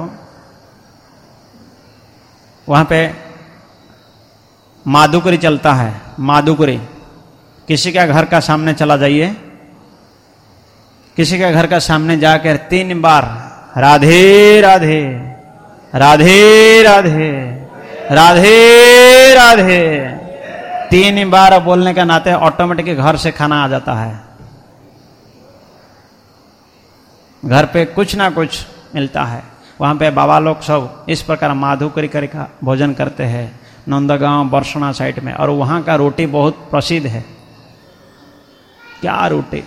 A: वहां पे माधुकरी चलता है। माधुकरी, किसी के घर का सामने चला जाइए, किसी के घर का सामने जाकर तीन बार राधे राधे, राधे राधे, राधे राधे, तीन बार बोलने का नाते ऑटोमेटिक घर से खाना आ जाता है, घर पे कुछ ना कुछ मिलता है। वहाँ पे बाबा लोग सब इस प्रकार माधुकरी करी का भोजन करते हैं नंदगांव बरसना साइड में। और वहाँ का रोटी बहुत प्रसिद्ध है। क्या रोटी,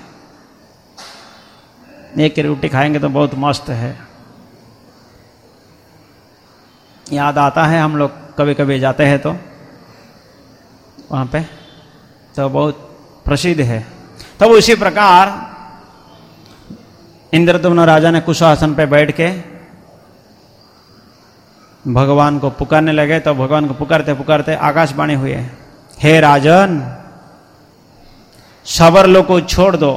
A: एक रोटी खाएंगे तो बहुत मस्त है। याद आता है, हम लोग कभी कभी जाते हैं तो वहाँ पे तो बहुत प्रसिद्ध है। तब तो उसी प्रकार इंद्रद्युम्न राजा ने कुशासन पे बैठ के भगवान को पुकारने लगे। तो भगवान को पुकारते पुकारते आकाशवाणी हुई, हे राजन, सबर लोग को छोड़ दो,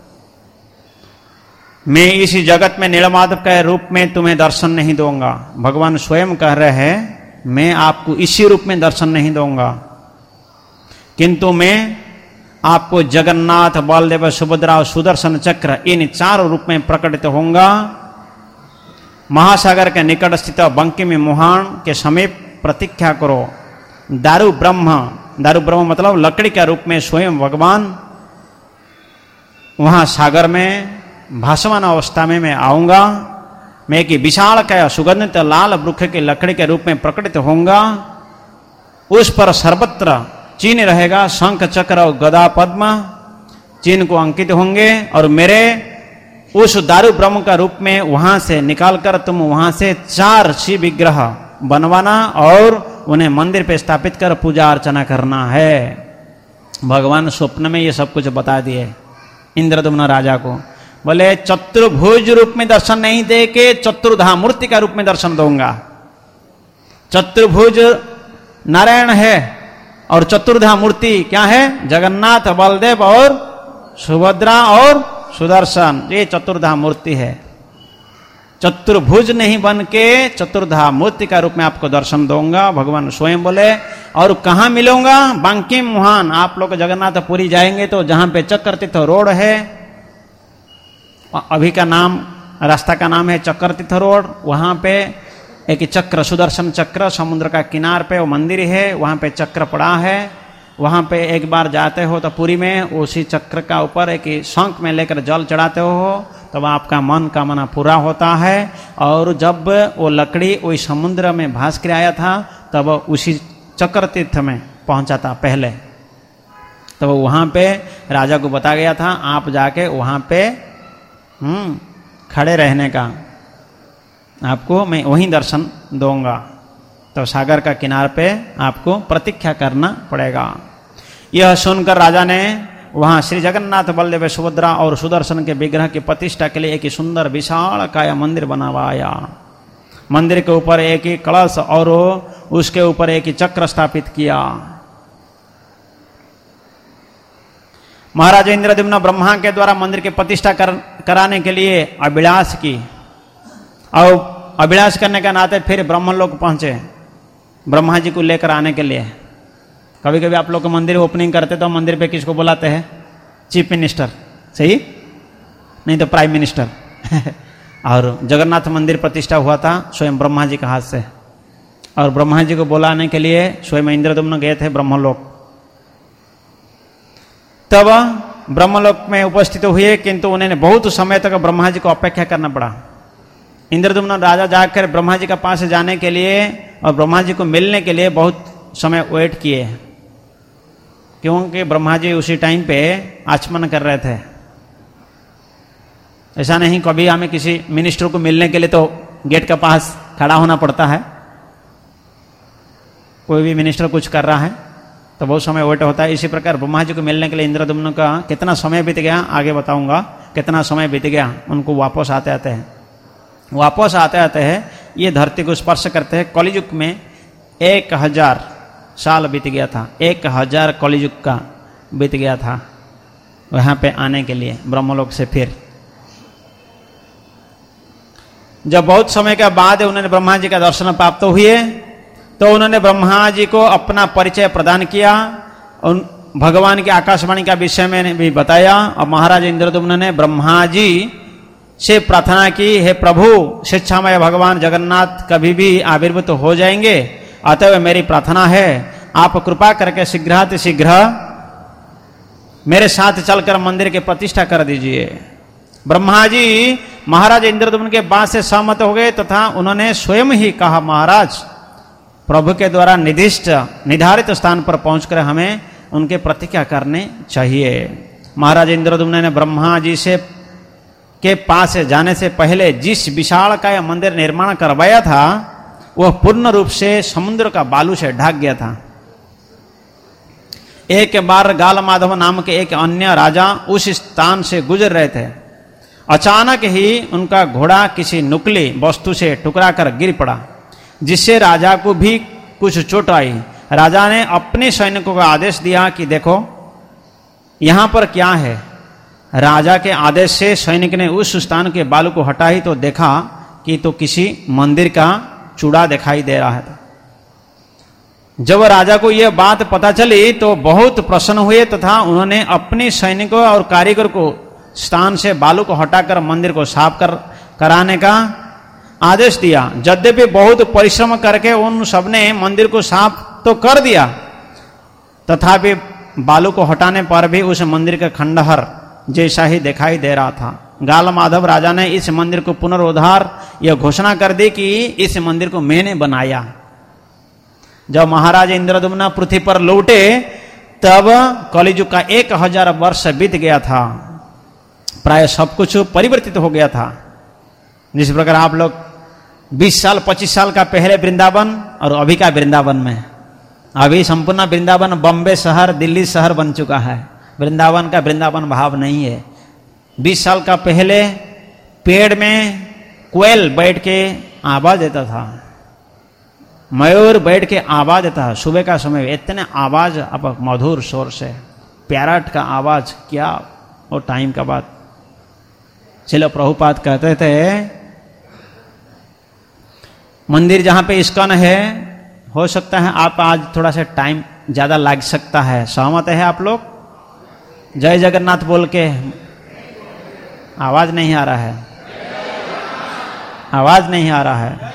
A: मैं इसी जगत में नीलमाधव के रूप में तुम्हें दर्शन नहीं दूंगा। भगवान स्वयं कह रहे हैं, मैं आपको इसी रूप में दर्शन नहीं दूंगा, किंतु मैं आपको जगन्नाथ, बलदेव, सुभद्रा और सुदर्शन चक्र इन चार रूप में प्रकटित होऊंगा। महासागर के निकट स्थित बंकिम मुहान के समीप प्रतीक्षा करो। दारु ब्रह्म, दारु ब्रह्म मतलब लकड़ी के रूप में स्वयं भगवान वहां सागर में भासमान अवस्था में मैं आऊंगा। मैं एक विशाल का सुगंधित लाल वृक्ष की लकड़ी के रूप में प्रकटित होऊंगा। उस पर सर्वत्र चिन्ह रहेगा, शंख चक्र और गदा पद्म चिन्ह को अंकित होंगे। और मेरे उस दारु ब्रह्म का रूप में वहां से निकालकर तुम वहां से चार शिव विग्रह बनवाना और उन्हें मंदिर पे स्थापित कर पूजा अर्चना करना है। भगवान स्वप्न में ये सब कुछ बता दिए इंद्रद्युम्न राजा को। बोले चतुर्भुज रूप में दर्शन नहीं दे के चतुर्धा मूर्ति का रूप में दर्शन दूंगा। चतुर्भुज नारायण है और चतुर्धा मूर्ति क्या है? जगन्नाथ, बलदेव और सुभद्रा और सुदर्शन, ये चतुर्धा मूर्ति है। चतुर्भुज नहीं बन के चतुर्धा मूर्ति का रूप में आपको दर्शन दूंगा। भगवान स्वयं बोले। और कहाँ मिलूंगा? बांकिम मुहान। आप लोग जगन्नाथपुरी जाएंगे तो जहां पे चक्रतीर्थ रोड है, अभी का नाम रास्ता का नाम है चक्रतीर्थ रोड, वहां पे एक चक्र, सुदर्शन चक्र, समुद्र का किनार पे वो मंदिर है, वहां पे चक्र पड़ा है। वहां पे एक बार जाते हो तो पुरी में उसी चक्र का ऊपर एक शंख में लेकर जल चढ़ाते हो तब तो आपका मन कामना पूरा होता है। और जब वो लकड़ी वही समुद्र में भास कर आया था तब उसी चक्र तीर्थ में पहुंचा था पहले। तब तो वहां पे राजा को बताया गया था, आप जाके वहां पे हम्म खड़े रहने का, आपको मैं वहीं दर्शन दूंगा। तो सागर का किनार पे आपको प्रतीक्षा करना पड़ेगा। यह सुनकर राजा ने वहां श्री जगन्नाथ, बलदेव, सुभद्रा और सुदर्शन के विग्रह की प्रतिष्ठा के लिए एक ही सुंदर विशाल काया मंदिर बनवाया। मंदिर के ऊपर एक ही कलश और उसके ऊपर एक ही चक्र स्थापित किया। महाराज इंद्रद्युम्न ब्रह्मा के द्वारा मंदिर की प्रतिष्ठा कर, कराने के लिए अभिलाष की और अभिलाष करने का नाते फिर ब्रह्मलोक पहुंचे ब्रह्मा जी को लेकर आने के लिए। कभी कभी आप लोग को मंदिर ओपनिंग करते तो मंदिर पे किसको बुलाते हैं? चीफ मिनिस्टर, सही नहीं तो प्राइम मिनिस्टर। और जगन्नाथ मंदिर प्रतिष्ठा हुआ था स्वयं ब्रह्मा जी के हाथ से, और ब्रह्मा जी को बुलाने के लिए स्वयं इंद्रद्युम्न गए थे ब्रह्मलोक। तब ब्रह्मलोक में उपस्थित हुए, किंतु उन्हें बहुत समय तक ब्रह्मा जी को अपेक्षा करना पड़ा। इंद्रद्युम्न राजा जाकर ब्रह्मा जी के पास जाने के लिए और ब्रह्मा जी को मिलने के लिए बहुत समय वेट किए, क्योंकि ब्रह्मा जी उसी टाइम पे आचमन कर रहे थे। ऐसा नहीं कभी हमें किसी मिनिस्टर को मिलने के लिए तो गेट के पास खड़ा होना पड़ता है। कोई भी मिनिस्टर कुछ कर रहा है तो बहुत समय वेट होता है। इसी प्रकार ब्रह्मा जी को मिलने के लिए इंद्रद्युम्न का कितना समय बीत गया आगे बताऊंगा, कितना समय बीत गया उनको वापस आते आते हैं। वापस आते आते हैं ये धरती को स्पर्श करते हैं। कलियुग में एक हजार साल बीत गया था, एक हजार कलियुग का बीत गया था वहां पे आने के लिए ब्रह्मलोक से। फिर जब बहुत समय के बाद उन्होंने ब्रह्मा जी का दर्शन प्राप्त हुए तो उन्होंने ब्रह्मा जी को अपना परिचय प्रदान किया, उन भगवान की आकाशवाणी का विषय में भी बताया। और महाराज इंद्रद्युम्न ने ब्रह्मा जी से प्रार्थना की, हे प्रभु शिक्षामय भगवान जगन्नाथ कभी भी आविर्भूत हो जाएंगे, अतः मेरी प्रार्थना है आप कृपा करके शीघ्राति शीघ्र मेरे साथ चलकर मंदिर की प्रतिष्ठा कर दीजिए। ब्रह्मा जी महाराज इंद्रदुम्न के बात से सहमत हो गए तथा उन्होंने स्वयं ही कहा, महाराज प्रभु के द्वारा निर्दिष्ट निर्धारित स्थान पर पहुंचकर हमें उनके प्रतिज्ञा करनी चाहिए। महाराज इंद्रदुम्न ने ब्रह्मा जी से के पास जाने से पहले जिस विशाल का यह मंदिर निर्माण करवाया था वह पूर्ण रूप से समुद्र का बालू से ढक गया था। एक बार गाल माधव नाम के एक अन्य राजा उस स्थान से गुजर रहे थे। अचानक ही उनका घोड़ा किसी नुकीली वस्तु से टुकरा कर गिर पड़ा, जिससे राजा को भी कुछ चोट आई। राजा ने अपने सैनिकों को आदेश दिया कि देखो यहां पर क्या है। राजा के आदेश से सैनिक ने उस स्थान के बालू को हटाई तो देखा कि तो किसी मंदिर का चूड़ा दिखाई दे रहा था। जब राजा को यह बात पता चली तो बहुत प्रसन्न हुए तथा उन्होंने अपने सैनिकों और कारीगर को स्थान से बालू को हटाकर मंदिर को साफ कर कराने का आदेश दिया। यद्यपि बहुत परिश्रम करके उन सबने मंदिर को साफ तो कर दिया, तथापि बालू को हटाने पर भी उस मंदिर का खंडहर जैसा ही दिखाई दे रहा था। गाल माधव राजा ने इस मंदिर को पुनरुद्धार यह घोषणा कर दी कि इस मंदिर को मैंने बनाया। जब महाराज इंद्रदुम्न पृथ्वी पर लौटे तब कलियुग का एक हजार वर्ष बीत गया था। प्राय सब कुछ परिवर्तित हो गया था। जिस प्रकार आप लोग बीस साल पच्चीस साल का पहले वृंदावन और अभी का वृंदावन में, अभी संपूर्ण वृंदावन बॉम्बे शहर दिल्ली शहर बन चुका है। वृंदावन का वृंदावन भाव नहीं है। बीस साल का पहले पेड़ में कोयल बैठ के आवाज देता था, मयूर बैठ के आवाज देता था। सुबह का समय इतने आवाज अब मधुर शोर से, पैरट का आवाज, क्या वो टाइम का बात। चलो प्रभुपाद कहते थे मंदिर जहां पे इस्कॉन है, हो सकता है आप आज थोड़ा सा टाइम ज्यादा लग सकता है। सहमत है आप लोग? जय जगन्नाथ बोल के आवाज नहीं आ रहा है, आवाज नहीं आ रहा है।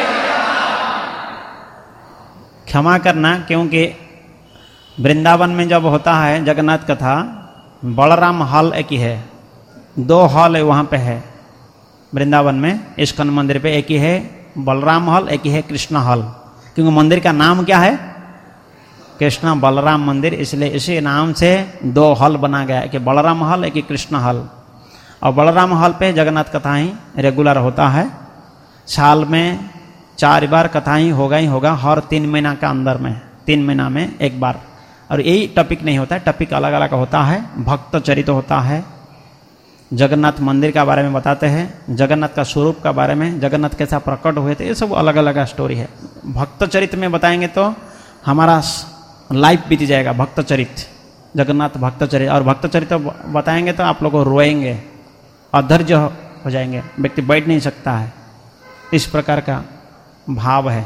A: क्षमा करना, क्योंकि वृंदावन में जब होता है जगन्नाथ कथा, बलराम हॉल एक ही है, दो हॉल है वहां पे है वृंदावन में। इस्कॉन मंदिर पे एक ही है बलराम हॉल, एक ही है कृष्ण हॉल, क्योंकि मंदिर का नाम क्या है? कृष्ण बलराम मंदिर, इसलिए इसी नाम से दो हॉल बना गया, एक बलराम हॉल एक कृष्ण हॉल। और बलराम हॉल पे जगन्नाथ कथा ही रेगुलर होता है। साल में चार बार कथा ही होगा ही होगा, हर तीन महीना का अंदर में, तीन महीना में एक बार। और यही टॉपिक नहीं होता है, टॉपिक अलग अलग होता है। भक्त चरित होता है, जगन्नाथ मंदिर का बारे में बताते हैं, जगन्नाथ का स्वरूप का बारे में, जगन्नाथ कैसा प्रकट हुए थे, ये सब अलग अलग स्टोरी है। भक्त चरित में बताएंगे तो हमारा लाइफ बीत जाएगा। भक्त चरित, जगन्नाथ भक्त चरित, और भक्त चरित बताएंगे तो आप लोग रोएंगे, अधैर्य हो जाएंगे, व्यक्ति बैठ नहीं सकता है। इस प्रकार का भाव है।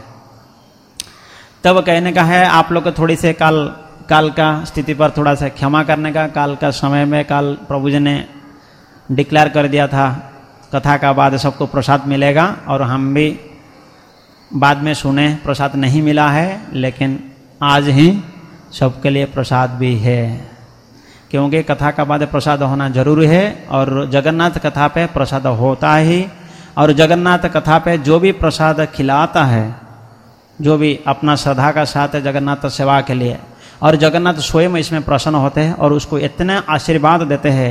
A: तब कहने का है आप लोग को थोड़ी से काल काल का स्थिति पर थोड़ा सा क्षमा करने का। काल का समय में काल प्रभु जी ने डिक्लेयर कर दिया था कथा का बाद सबको प्रसाद मिलेगा, और हम भी बाद में सुने प्रसाद नहीं मिला है, लेकिन आज ही सबके लिए प्रसाद भी है, क्योंकि कथा का बाद प्रसाद होना जरूरी है। और जगन्नाथ कथा पे प्रसाद होता ही, और जगन्नाथ कथा पे जो भी प्रसाद खिलाता है, जो भी अपना श्रद्धा का साथ है जगन्नाथ सेवा के लिए, और जगन्नाथ स्वयं इसमें प्रसन्न होते हैं और उसको इतना आशीर्वाद देते हैं,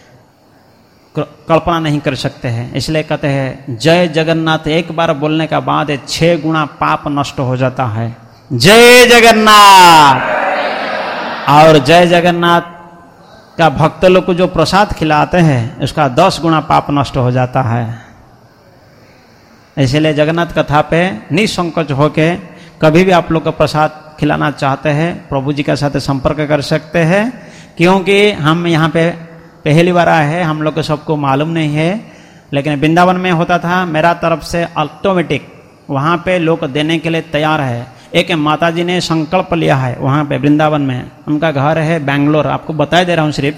A: कल्पना नहीं कर सकते हैं। इसलिए कहते हैं जय जगन्नाथ एक बार बोलने का बाद छह गुना पाप नष्ट हो जाता है। जय जगन्नाथ। और जय जगन्नाथ का भक्त लोग को जो प्रसाद खिलाते हैं उसका दस गुना पाप नष्ट हो जाता है। इसलिए जगन्नाथ कथा पे निसंकोच होके कभी भी आप लोग को प्रसाद खिलाना चाहते हैं, प्रभु जी के साथ संपर्क कर सकते हैं, क्योंकि हम यहाँ पे पहली बार आए हैं, हम लोग को सबको मालूम नहीं है। लेकिन वृंदावन में होता था, मेरा तरफ से ऑटोमेटिक वहाँ पे लोग देने के लिए तैयार है। एक माता जी ने संकल्प लिया है वहाँ पे वृंदावन में, उनका घर है बेंगलोर, आपको बता दे रहा हूँ सिर्फ।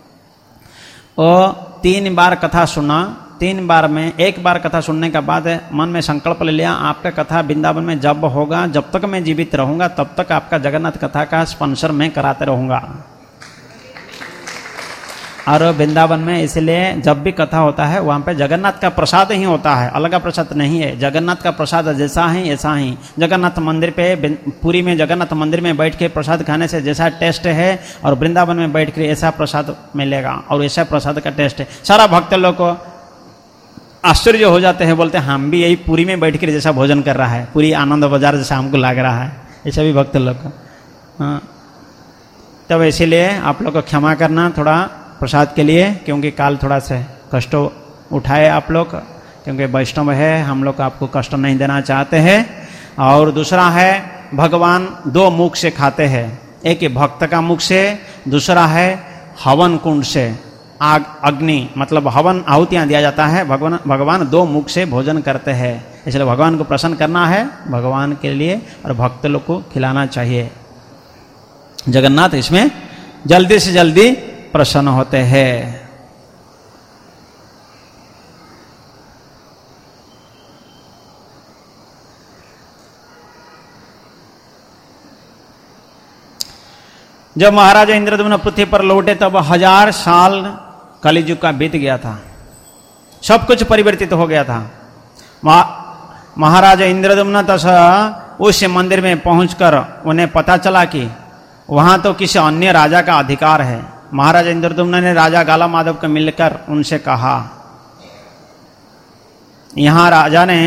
A: वो तीन बार कथा सुना, तीन बार में एक बार कथा सुनने के बाद मन में संकल्प ले लिया, आपका कथा वृंदावन में जब होगा, जब तक मैं जीवित रहूंगा तब तक आपका जगन्नाथ कथा का स्पॉन्सर मैं कराते रहूंगा। और वृंदावन में इसलिए जब भी कथा होता है वहाँ पे जगन्नाथ का प्रसाद ही होता है, अलग का प्रसाद नहीं है। जगन्नाथ का प्रसाद जैसा है ऐसा ही जगन्नाथ मंदिर पे, पुरी में जगन्नाथ मंदिर में बैठ के प्रसाद खाने से जैसा टेस्ट है और वृंदावन में बैठ कर ऐसा प्रसाद मिलेगा और ऐसा प्रसाद का टेस्ट है। सारा भक्त लोग को आश्चर्य हो जाते हैं, बोलते हैं हम भी यही पुरी में बैठ कर जैसा भोजन कर रहा है, पूरी आनंद बाजार जैसा हमको लग रहा है, ऐसा भी भक्त लोग को। हाँ, तब इसीलिए आप लोग को क्षमा करना थोड़ा प्रसाद के लिए, क्योंकि काल थोड़ा सा कष्ट उठाए आप लोग, क्योंकि वैष्णव है, हम लोग आपको कष्ट नहीं देना चाहते हैं। और दूसरा है भगवान दो मुख से खाते हैं, एक भक्त का मुख से, दूसरा है हवन कुंड से, आग अग्नि मतलब हवन आहुतियाँ दिया जाता है। भगवान भगवान दो मुख से भोजन करते हैं, इसलिए भगवान को प्रसन्न करना है भगवान के लिए और भक्त लोग को खिलाना चाहिए। जगन्नाथ इसमें जल्दी से जल्दी प्रसन्न होते हैं। जब महाराजा इंद्रद्युम्न पृथ्वी पर लौटे तब हजार साल कलियुग का बीत गया था, सब कुछ परिवर्तित हो गया था। महाराजा इंद्रद्युम्न तथा उस मंदिर में पहुंचकर उन्हें पता चला कि वहां तो किसी अन्य राजा का अधिकार है। महाराजा इंद्रद्युम्न ने राजा गाला माधव को मिलकर उनसे कहा, यहां राजा ने,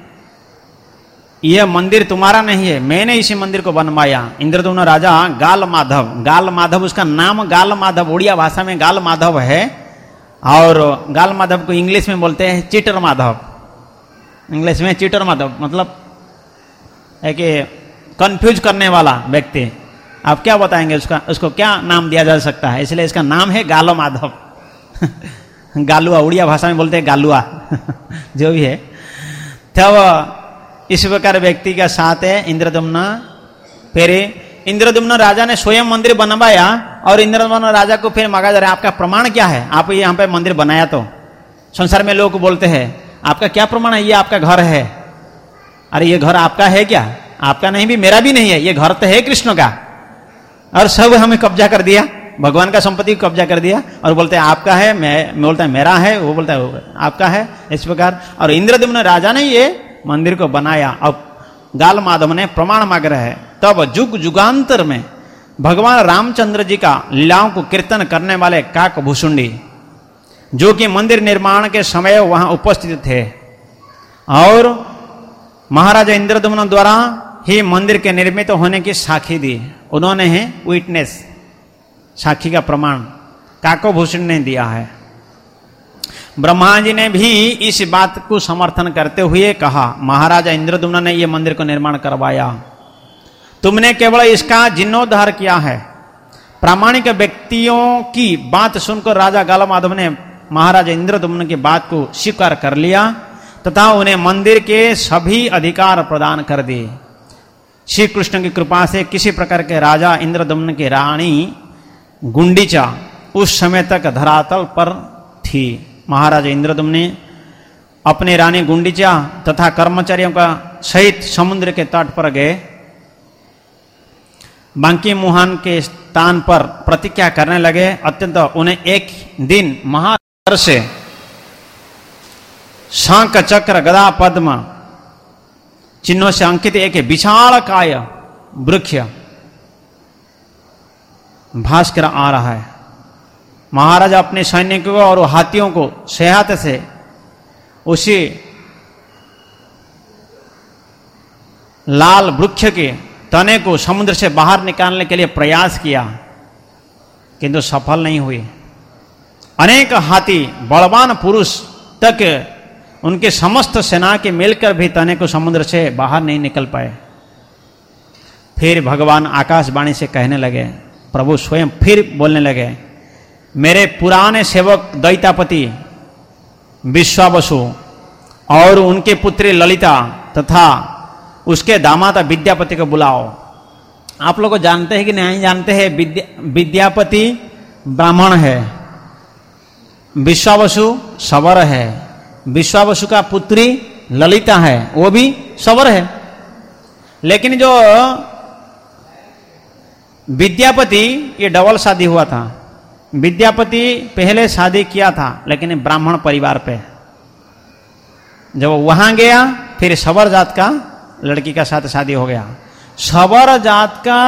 A: यह मंदिर तुम्हारा नहीं है, मैंने इसी मंदिर को बनवाया। इंद्रद्युम्न राजा गाल माधव, गाल माधव उसका नाम गाल माधव उड़िया भाषा में गाल माधव है, और गाल माधव को इंग्लिश में बोलते हैं चीटर माधव। इंग्लिश में चीटर माधव मतलब है कि कंफ्यूज करने वाला व्यक्ति। आप क्या बताएंगे उसका, उसको क्या नाम दिया जा सकता है, इसलिए इसका नाम है गालो माधव। गालुआ उड़िया भाषा में बोलते हैं गालुआ। जो भी है, तब इस प्रकार व्यक्ति का साथ है इंद्रद्युम्न। फिर इंद्रद्युम्न राजा ने स्वयं मंदिर बनवाया और इंद्रद्युम्न राजा को फिर मांगा जा रहा है, आपका प्रमाण क्या है, आप यहाँ पे मंदिर बनाया तो। संसार में लोग बोलते हैं आपका क्या प्रमाण है, ये आपका घर है। अरे ये घर आपका है क्या? आपका नहीं भी मेरा भी नहीं है, ये घर तो है कृष्ण का, और सब हमें कब्जा कर दिया, भगवान का संपत्ति को कब्जा कर दिया और बोलते हैं आपका है, मैं, मैं बोलता है मेरा है, वो बोलता है आपका है, इस प्रकार। और इंद्रद्युम्न राजा ने ये मंदिर को बनाया। अब गाल माधव ने प्रमाण मांग रहे हैं। तब जुग जुगांतर में भगवान रामचंद्र जी का लीलाओं को कीर्तन करने वाले काक भुसुंडी, जो कि मंदिर निर्माण के समय वहां उपस्थित थे और महाराजा इंद्रद्युम्न द्वारा ही मंदिर के निर्मित होने की साक्षी दी, उन्होंने ही विटनेस, साक्षी का प्रमाण काको भूषण ने दिया है। ब्रह्मा जी ने भी इस बात को समर्थन करते हुए कहा, महाराजा इंद्रद्युम्न ने यह मंदिर को निर्माण करवाया, तुमने केवल इसका जीर्णोद्धार किया है। प्रामाणिक व्यक्तियों की बात सुनकर राजा गाला माधव ने महाराजा इंद्रद्युम्न की बात को स्वीकार कर लिया तथा उन्हें मंदिर के सभी अधिकार प्रदान कर दिए। श्री कृष्ण की कृपा से किसी प्रकार के राजा इंद्रद्युम्न की रानी गुंडीचा उस समय तक धरातल पर थी। महाराजा इंद्रद्युम्न ने अपने रानी गुंडीचा तथा कर्मचारियों का सहित समुद्र के तट पर गए। बांकी मुहान के स्थान पर प्रतिज्ञा करने लगे। अत्यंत उन्हें एक दिन महातर से शंख चक्र गदा पद्म चिन्हों से अंकित एक विशाल काय वृक्ष भास्कर आ रहा है। महाराजा अपने सैनिकों और हाथियों को सेहत से उसी लाल वृक्ष के तने को समुद्र से बाहर निकालने के लिए प्रयास किया, किंतु सफल नहीं हुए। अनेक हाथी बलवान पुरुष तक उनके समस्त सेना के मिलकर भी तने को समुद्र से बाहर नहीं निकल पाए। फिर भगवान आकाशवाणी से कहने लगे, प्रभु स्वयं फिर बोलने लगे, मेरे पुराने सेवक दैतापति विश्वावसु और उनके पुत्री ललिता तथा उसके दामाद विद्यापति को बुलाओ। आप लोग जानते हैं कि नहीं जानते हैं, विद्या विद्यापति ब्राह्मण है, विश्वावसु सवर है, विश्वावसु का पुत्री ललिता है, वो भी सवर है। लेकिन जो विद्यापति ये डबल शादी हुआ था, विद्यापति पहले शादी किया था लेकिन ब्राह्मण परिवार पे, जब वहां गया फिर शबर जात का लड़की का साथ शादी हो गया। शबर जात का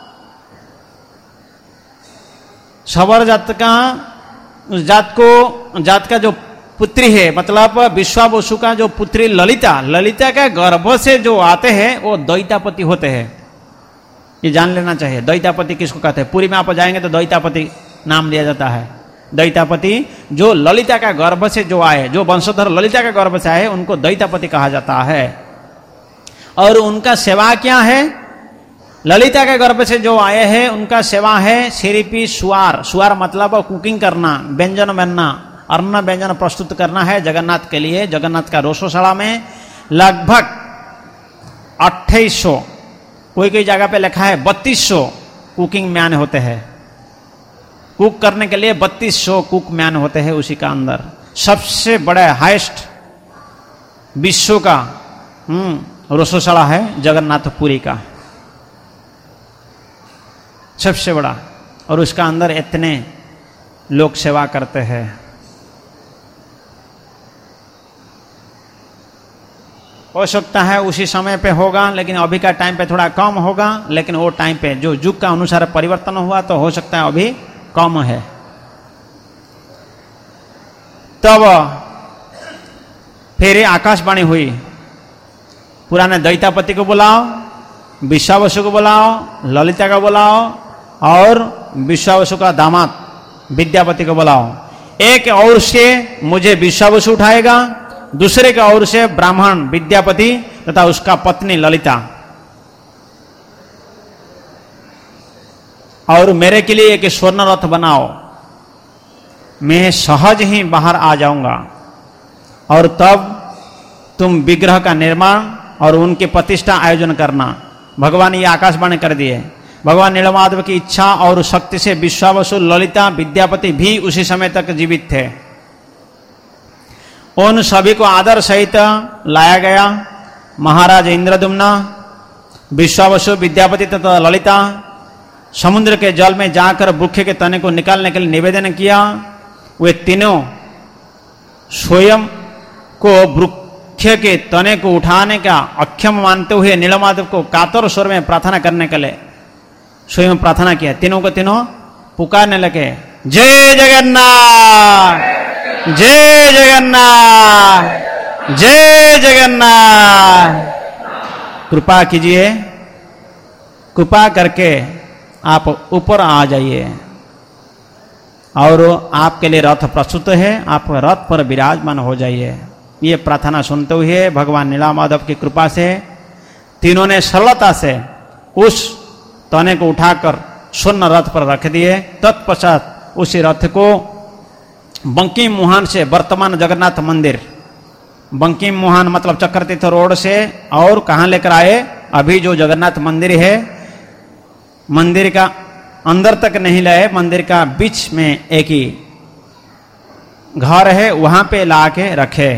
A: शबर जात का उस जात को जात का जो पुत्री है, मतलब विश्वावसु का जो पुत्री ललिता, ललिता के गर्भ से जो आते हैं वो द्वैतापति होते हैं। ये जान लेना चाहिए द्वैतापति किसको कहते हैं। पूरी में आप जाएंगे तो द्वैतापति नाम दिया जाता है। द्वैतापति जो ललिता का गर्भ से जो आए, जो वंशधर ललिता का गर्भ से आए, उनको द्वैतापति कहा जाता है। और उनका सेवा क्या है? ललिता के गर्भ से जो आए हैं उनका सेवा है सिरिपी सुआर। सुआर मतलब कुकिंग करना, व्यंजन बनना, अन्न व्यंजन प्रस्तुत करना है जगन्नाथ के लिए। जगन्नाथ का रोसोशाला में लगभग अट्ठाईस सौ, कोई कोई जगह पे लिखा है बत्तीस सौ कुकिंग मैन होते हैं। कुक करने के लिए बत्तीस सौ कुक मैन होते हैं उसी का अंदर। सबसे बड़ा हाईएस्ट विश्व का हम्म रोसोशाला है जगन्नाथपुरी का, सबसे बड़ा। और उसका अंदर इतने लोग सेवा करते हैं। हो सकता है उसी समय पे होगा, लेकिन अभी का टाइम पे थोड़ा कम होगा। लेकिन वो टाइम पे जो युग का अनुसार परिवर्तन हुआ तो हो सकता है अभी कम है। तब फिर आकाशवाणी हुई, पुराने द्वैतापति को बुलाओ, विश्वावसु को बुलाओ, ललिता को बुलाओ और विश्वावसु का दामाद विद्यापति को बुलाओ। एक और से मुझे विश्वावसु उठाएगा, दूसरे के ओर से ब्राह्मण विद्यापति तथा उसका पत्नी ललिता, और मेरे के लिए एक स्वर्ण रथ बनाओ। मैं सहज ही बाहर आ जाऊंगा और तब तुम विग्रह का निर्माण और उनकी प्रतिष्ठा आयोजन करना। भगवान ये आकाशवाणी कर दिए। भगवान नीलमाधव की इच्छा और शक्ति से विश्वावसु, ललिता, विद्यापति भी उसी समय तक जीवित थे। उन सभी को आदर सहित लाया गया। महाराज इंद्रद्युम्न, विश्वावसु, विद्यापति तथा ललिता समुद्र के जल में जाकर वृक्ष के तने को निकालने के लिए निवेदन किया। वे तीनों स्वयं को वृक्ष के तने को उठाने का अक्षम मानते हुए नीलमाधव को कातर स्वर में प्रार्थना करने के लिए स्वयं प्रार्थना किया। तीनों को तीनों पुकारने लगे, जय जगन्नाथ, जय जगन्नाथ, जय जगन्नाथ। कृपा कीजिए, कृपा करके आप ऊपर आ जाइए और आपके लिए रथ प्रस्तुत है, आप रथ पर विराजमान हो जाइए। ये प्रार्थना सुनते हुए भगवान नीलमाधव की कृपा से तीनों ने सरलता से उस तने को उठाकर स्वर्ण रथ पर रख दिए। तत्पश्चात उसी रथ को बंकिम मुहान से वर्तमान जगन्नाथ मंदिर, बंकिम मुहान मतलब चक्रतीर्थ रोड से, और कहाँ लेकर आए? अभी जो जगन्नाथ मंदिर है, मंदिर का अंदर तक नहीं लाए, मंदिर का बीच में एक ही घर है, वहां पे लाके रखे।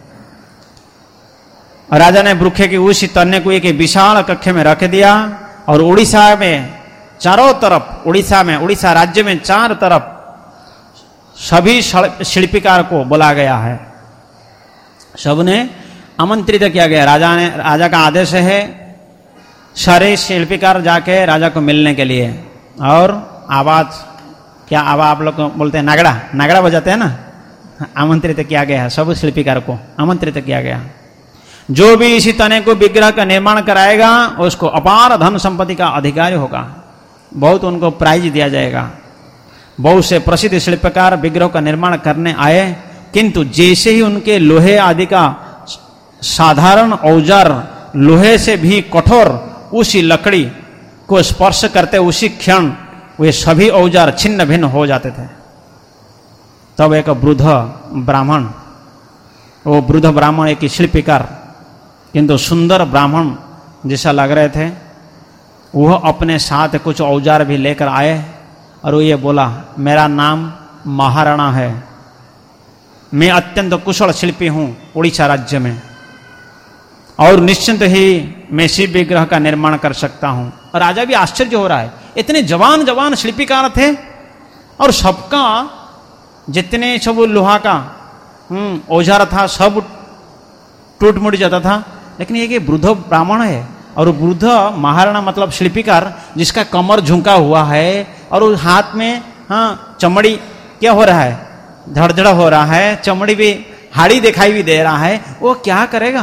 A: राजा ने वृक्ष की उसी तने को एक विशाल कक्ष में रख दिया और उड़ीसा में चारों तरफ, उड़ीसा में, उड़ीसा राज्य में चार तरफ सभी शिल्पीकार को बुला गया है। सबने आमंत्रित किया गया। राजा ने, राजा का आदेश है सारे शिल्पीकार जाके राजा को मिलने के लिए। और आवाज क्या आवाज आप लोग बोलते हैं? नगड़ा, नगड़ा बजाते हैं ना। आमंत्रित किया गया है, सब शिल्पीकार को आमंत्रित किया गया। जो भी इसी तने को विग्रह का निर्माण कराएगा उसको अपार धन संपत्ति का अधिकारी होगा। बहुत उनको प्राइज दिया जाएगा। बहुत से प्रसिद्ध शिल्पकार विग्रह का निर्माण करने आए, किंतु जैसे ही उनके लोहे आदि का साधारण औजार लोहे से भी कठोर उसी लकड़ी को स्पर्श करते उसी क्षण वे सभी औजार छिन्न भिन्न हो जाते थे। तब एक वृद्ध ब्राह्मण, वो वृद्ध ब्राह्मण एक शिल्पीकार, किंतु सुंदर ब्राह्मण जैसा लग रहे थे, वह अपने साथ कुछ औजार भी लेकर आए और वो ये बोला, मेरा नाम महाराणा है, मैं अत्यंत कुशल शिल्पी हूं उड़ीसा राज्य में, और निश्चिंत ही मैं शिव विग्रह का निर्माण कर सकता हूं। और राजा भी आश्चर्य हो रहा है, इतने जवान जवान शिल्पीकार थे और सबका जितने सब लोहा का हम्म औजार था सब टूट मुट जाता था। लेकिन ये कि वृद्ध ब्राह्मण है और वृद्ध महाराणा मतलब शिल्पीकार जिसका कमर झुका हुआ है और उस हाथ में हाँ चमड़ी क्या हो रहा है, धड़धड़ हो रहा है, चमड़ी भी हाड़ी दिखाई भी दे रहा है, वो क्या करेगा।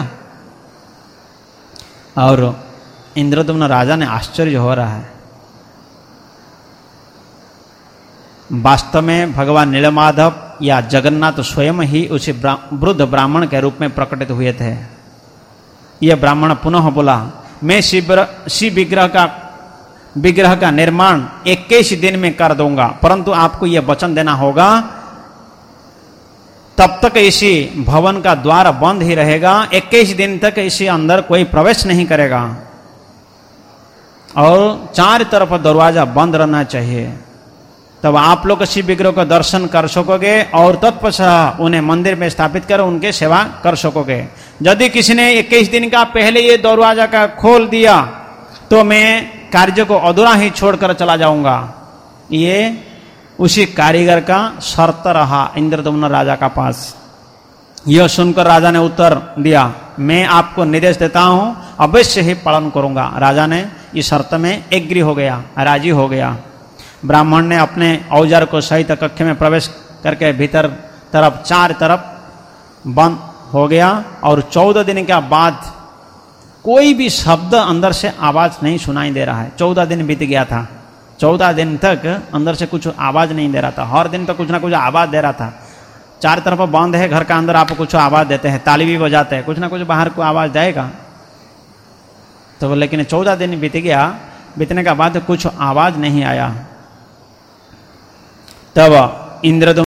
A: और इंद्रदम्न राजा ने आश्चर्य हो रहा है। वास्तव में भगवान नीलमाधव या जगन्नाथ स्वयं ही उसी वृद्ध ब्राह्मण के रूप में प्रकटित हुए थे। यह ब्राह्मण पुनः बोला, मैं शिव शिव विग्रह का विग्रह का निर्माण इक्कीस दिन में कर दूंगा, परंतु आपको यह वचन देना होगा तब तक इसी भवन का द्वार बंद ही रहेगा, इक्कीस दिन तक इसी अंदर कोई प्रवेश नहीं करेगा और चार तरफ दरवाजा बंद रहना चाहिए। तब आप लोग शिव विग्रह का दर्शन कर सकोगे और तत्पश्चात उन्हें मंदिर में स्थापित कर उनके सेवा कर सकोगे। यदि किसी ने इक्कीस दिन का पहले ये दरवाजा का खोल दिया तो मैं कार्य को अधूरा ही छोड़कर चला जाऊंगा। ये उसी कारीगर का शर्त रहा इंद्रदम्न राजा का पास। यह सुनकर राजा ने उत्तर दिया, मैं आपको निर्देश देता हूं, अवश्य ही पालन करूंगा। राजा ने इस शर्त में एग्री हो गया, राजी हो गया। ब्राह्मण ने अपने औजार को सहित कक्ष में प्रवेश करके भीतर तरफ चार तरफ बंद हो गया और चौदह दिन के बाद कोई भी शब्द अंदर से आवाज नहीं सुनाई दे रहा है। चौदह दिन बीत गया था, चौदह दिन तक अंदर से कुछ आवाज नहीं दे रहा था। हर दिन तो कुछ ना कुछ आवाज दे रहा था। चार तरफ बंद है, घर का अंदर आप कुछ आवाज देते हैं, ताली भी बजाते हैं, कुछ ना कुछ बाहर को आवाज जाएगा। तो लेकिन चौदह दिन बीत गया, बीतने के बाद कुछ आवाज नहीं आया। तब इंद्रदम्न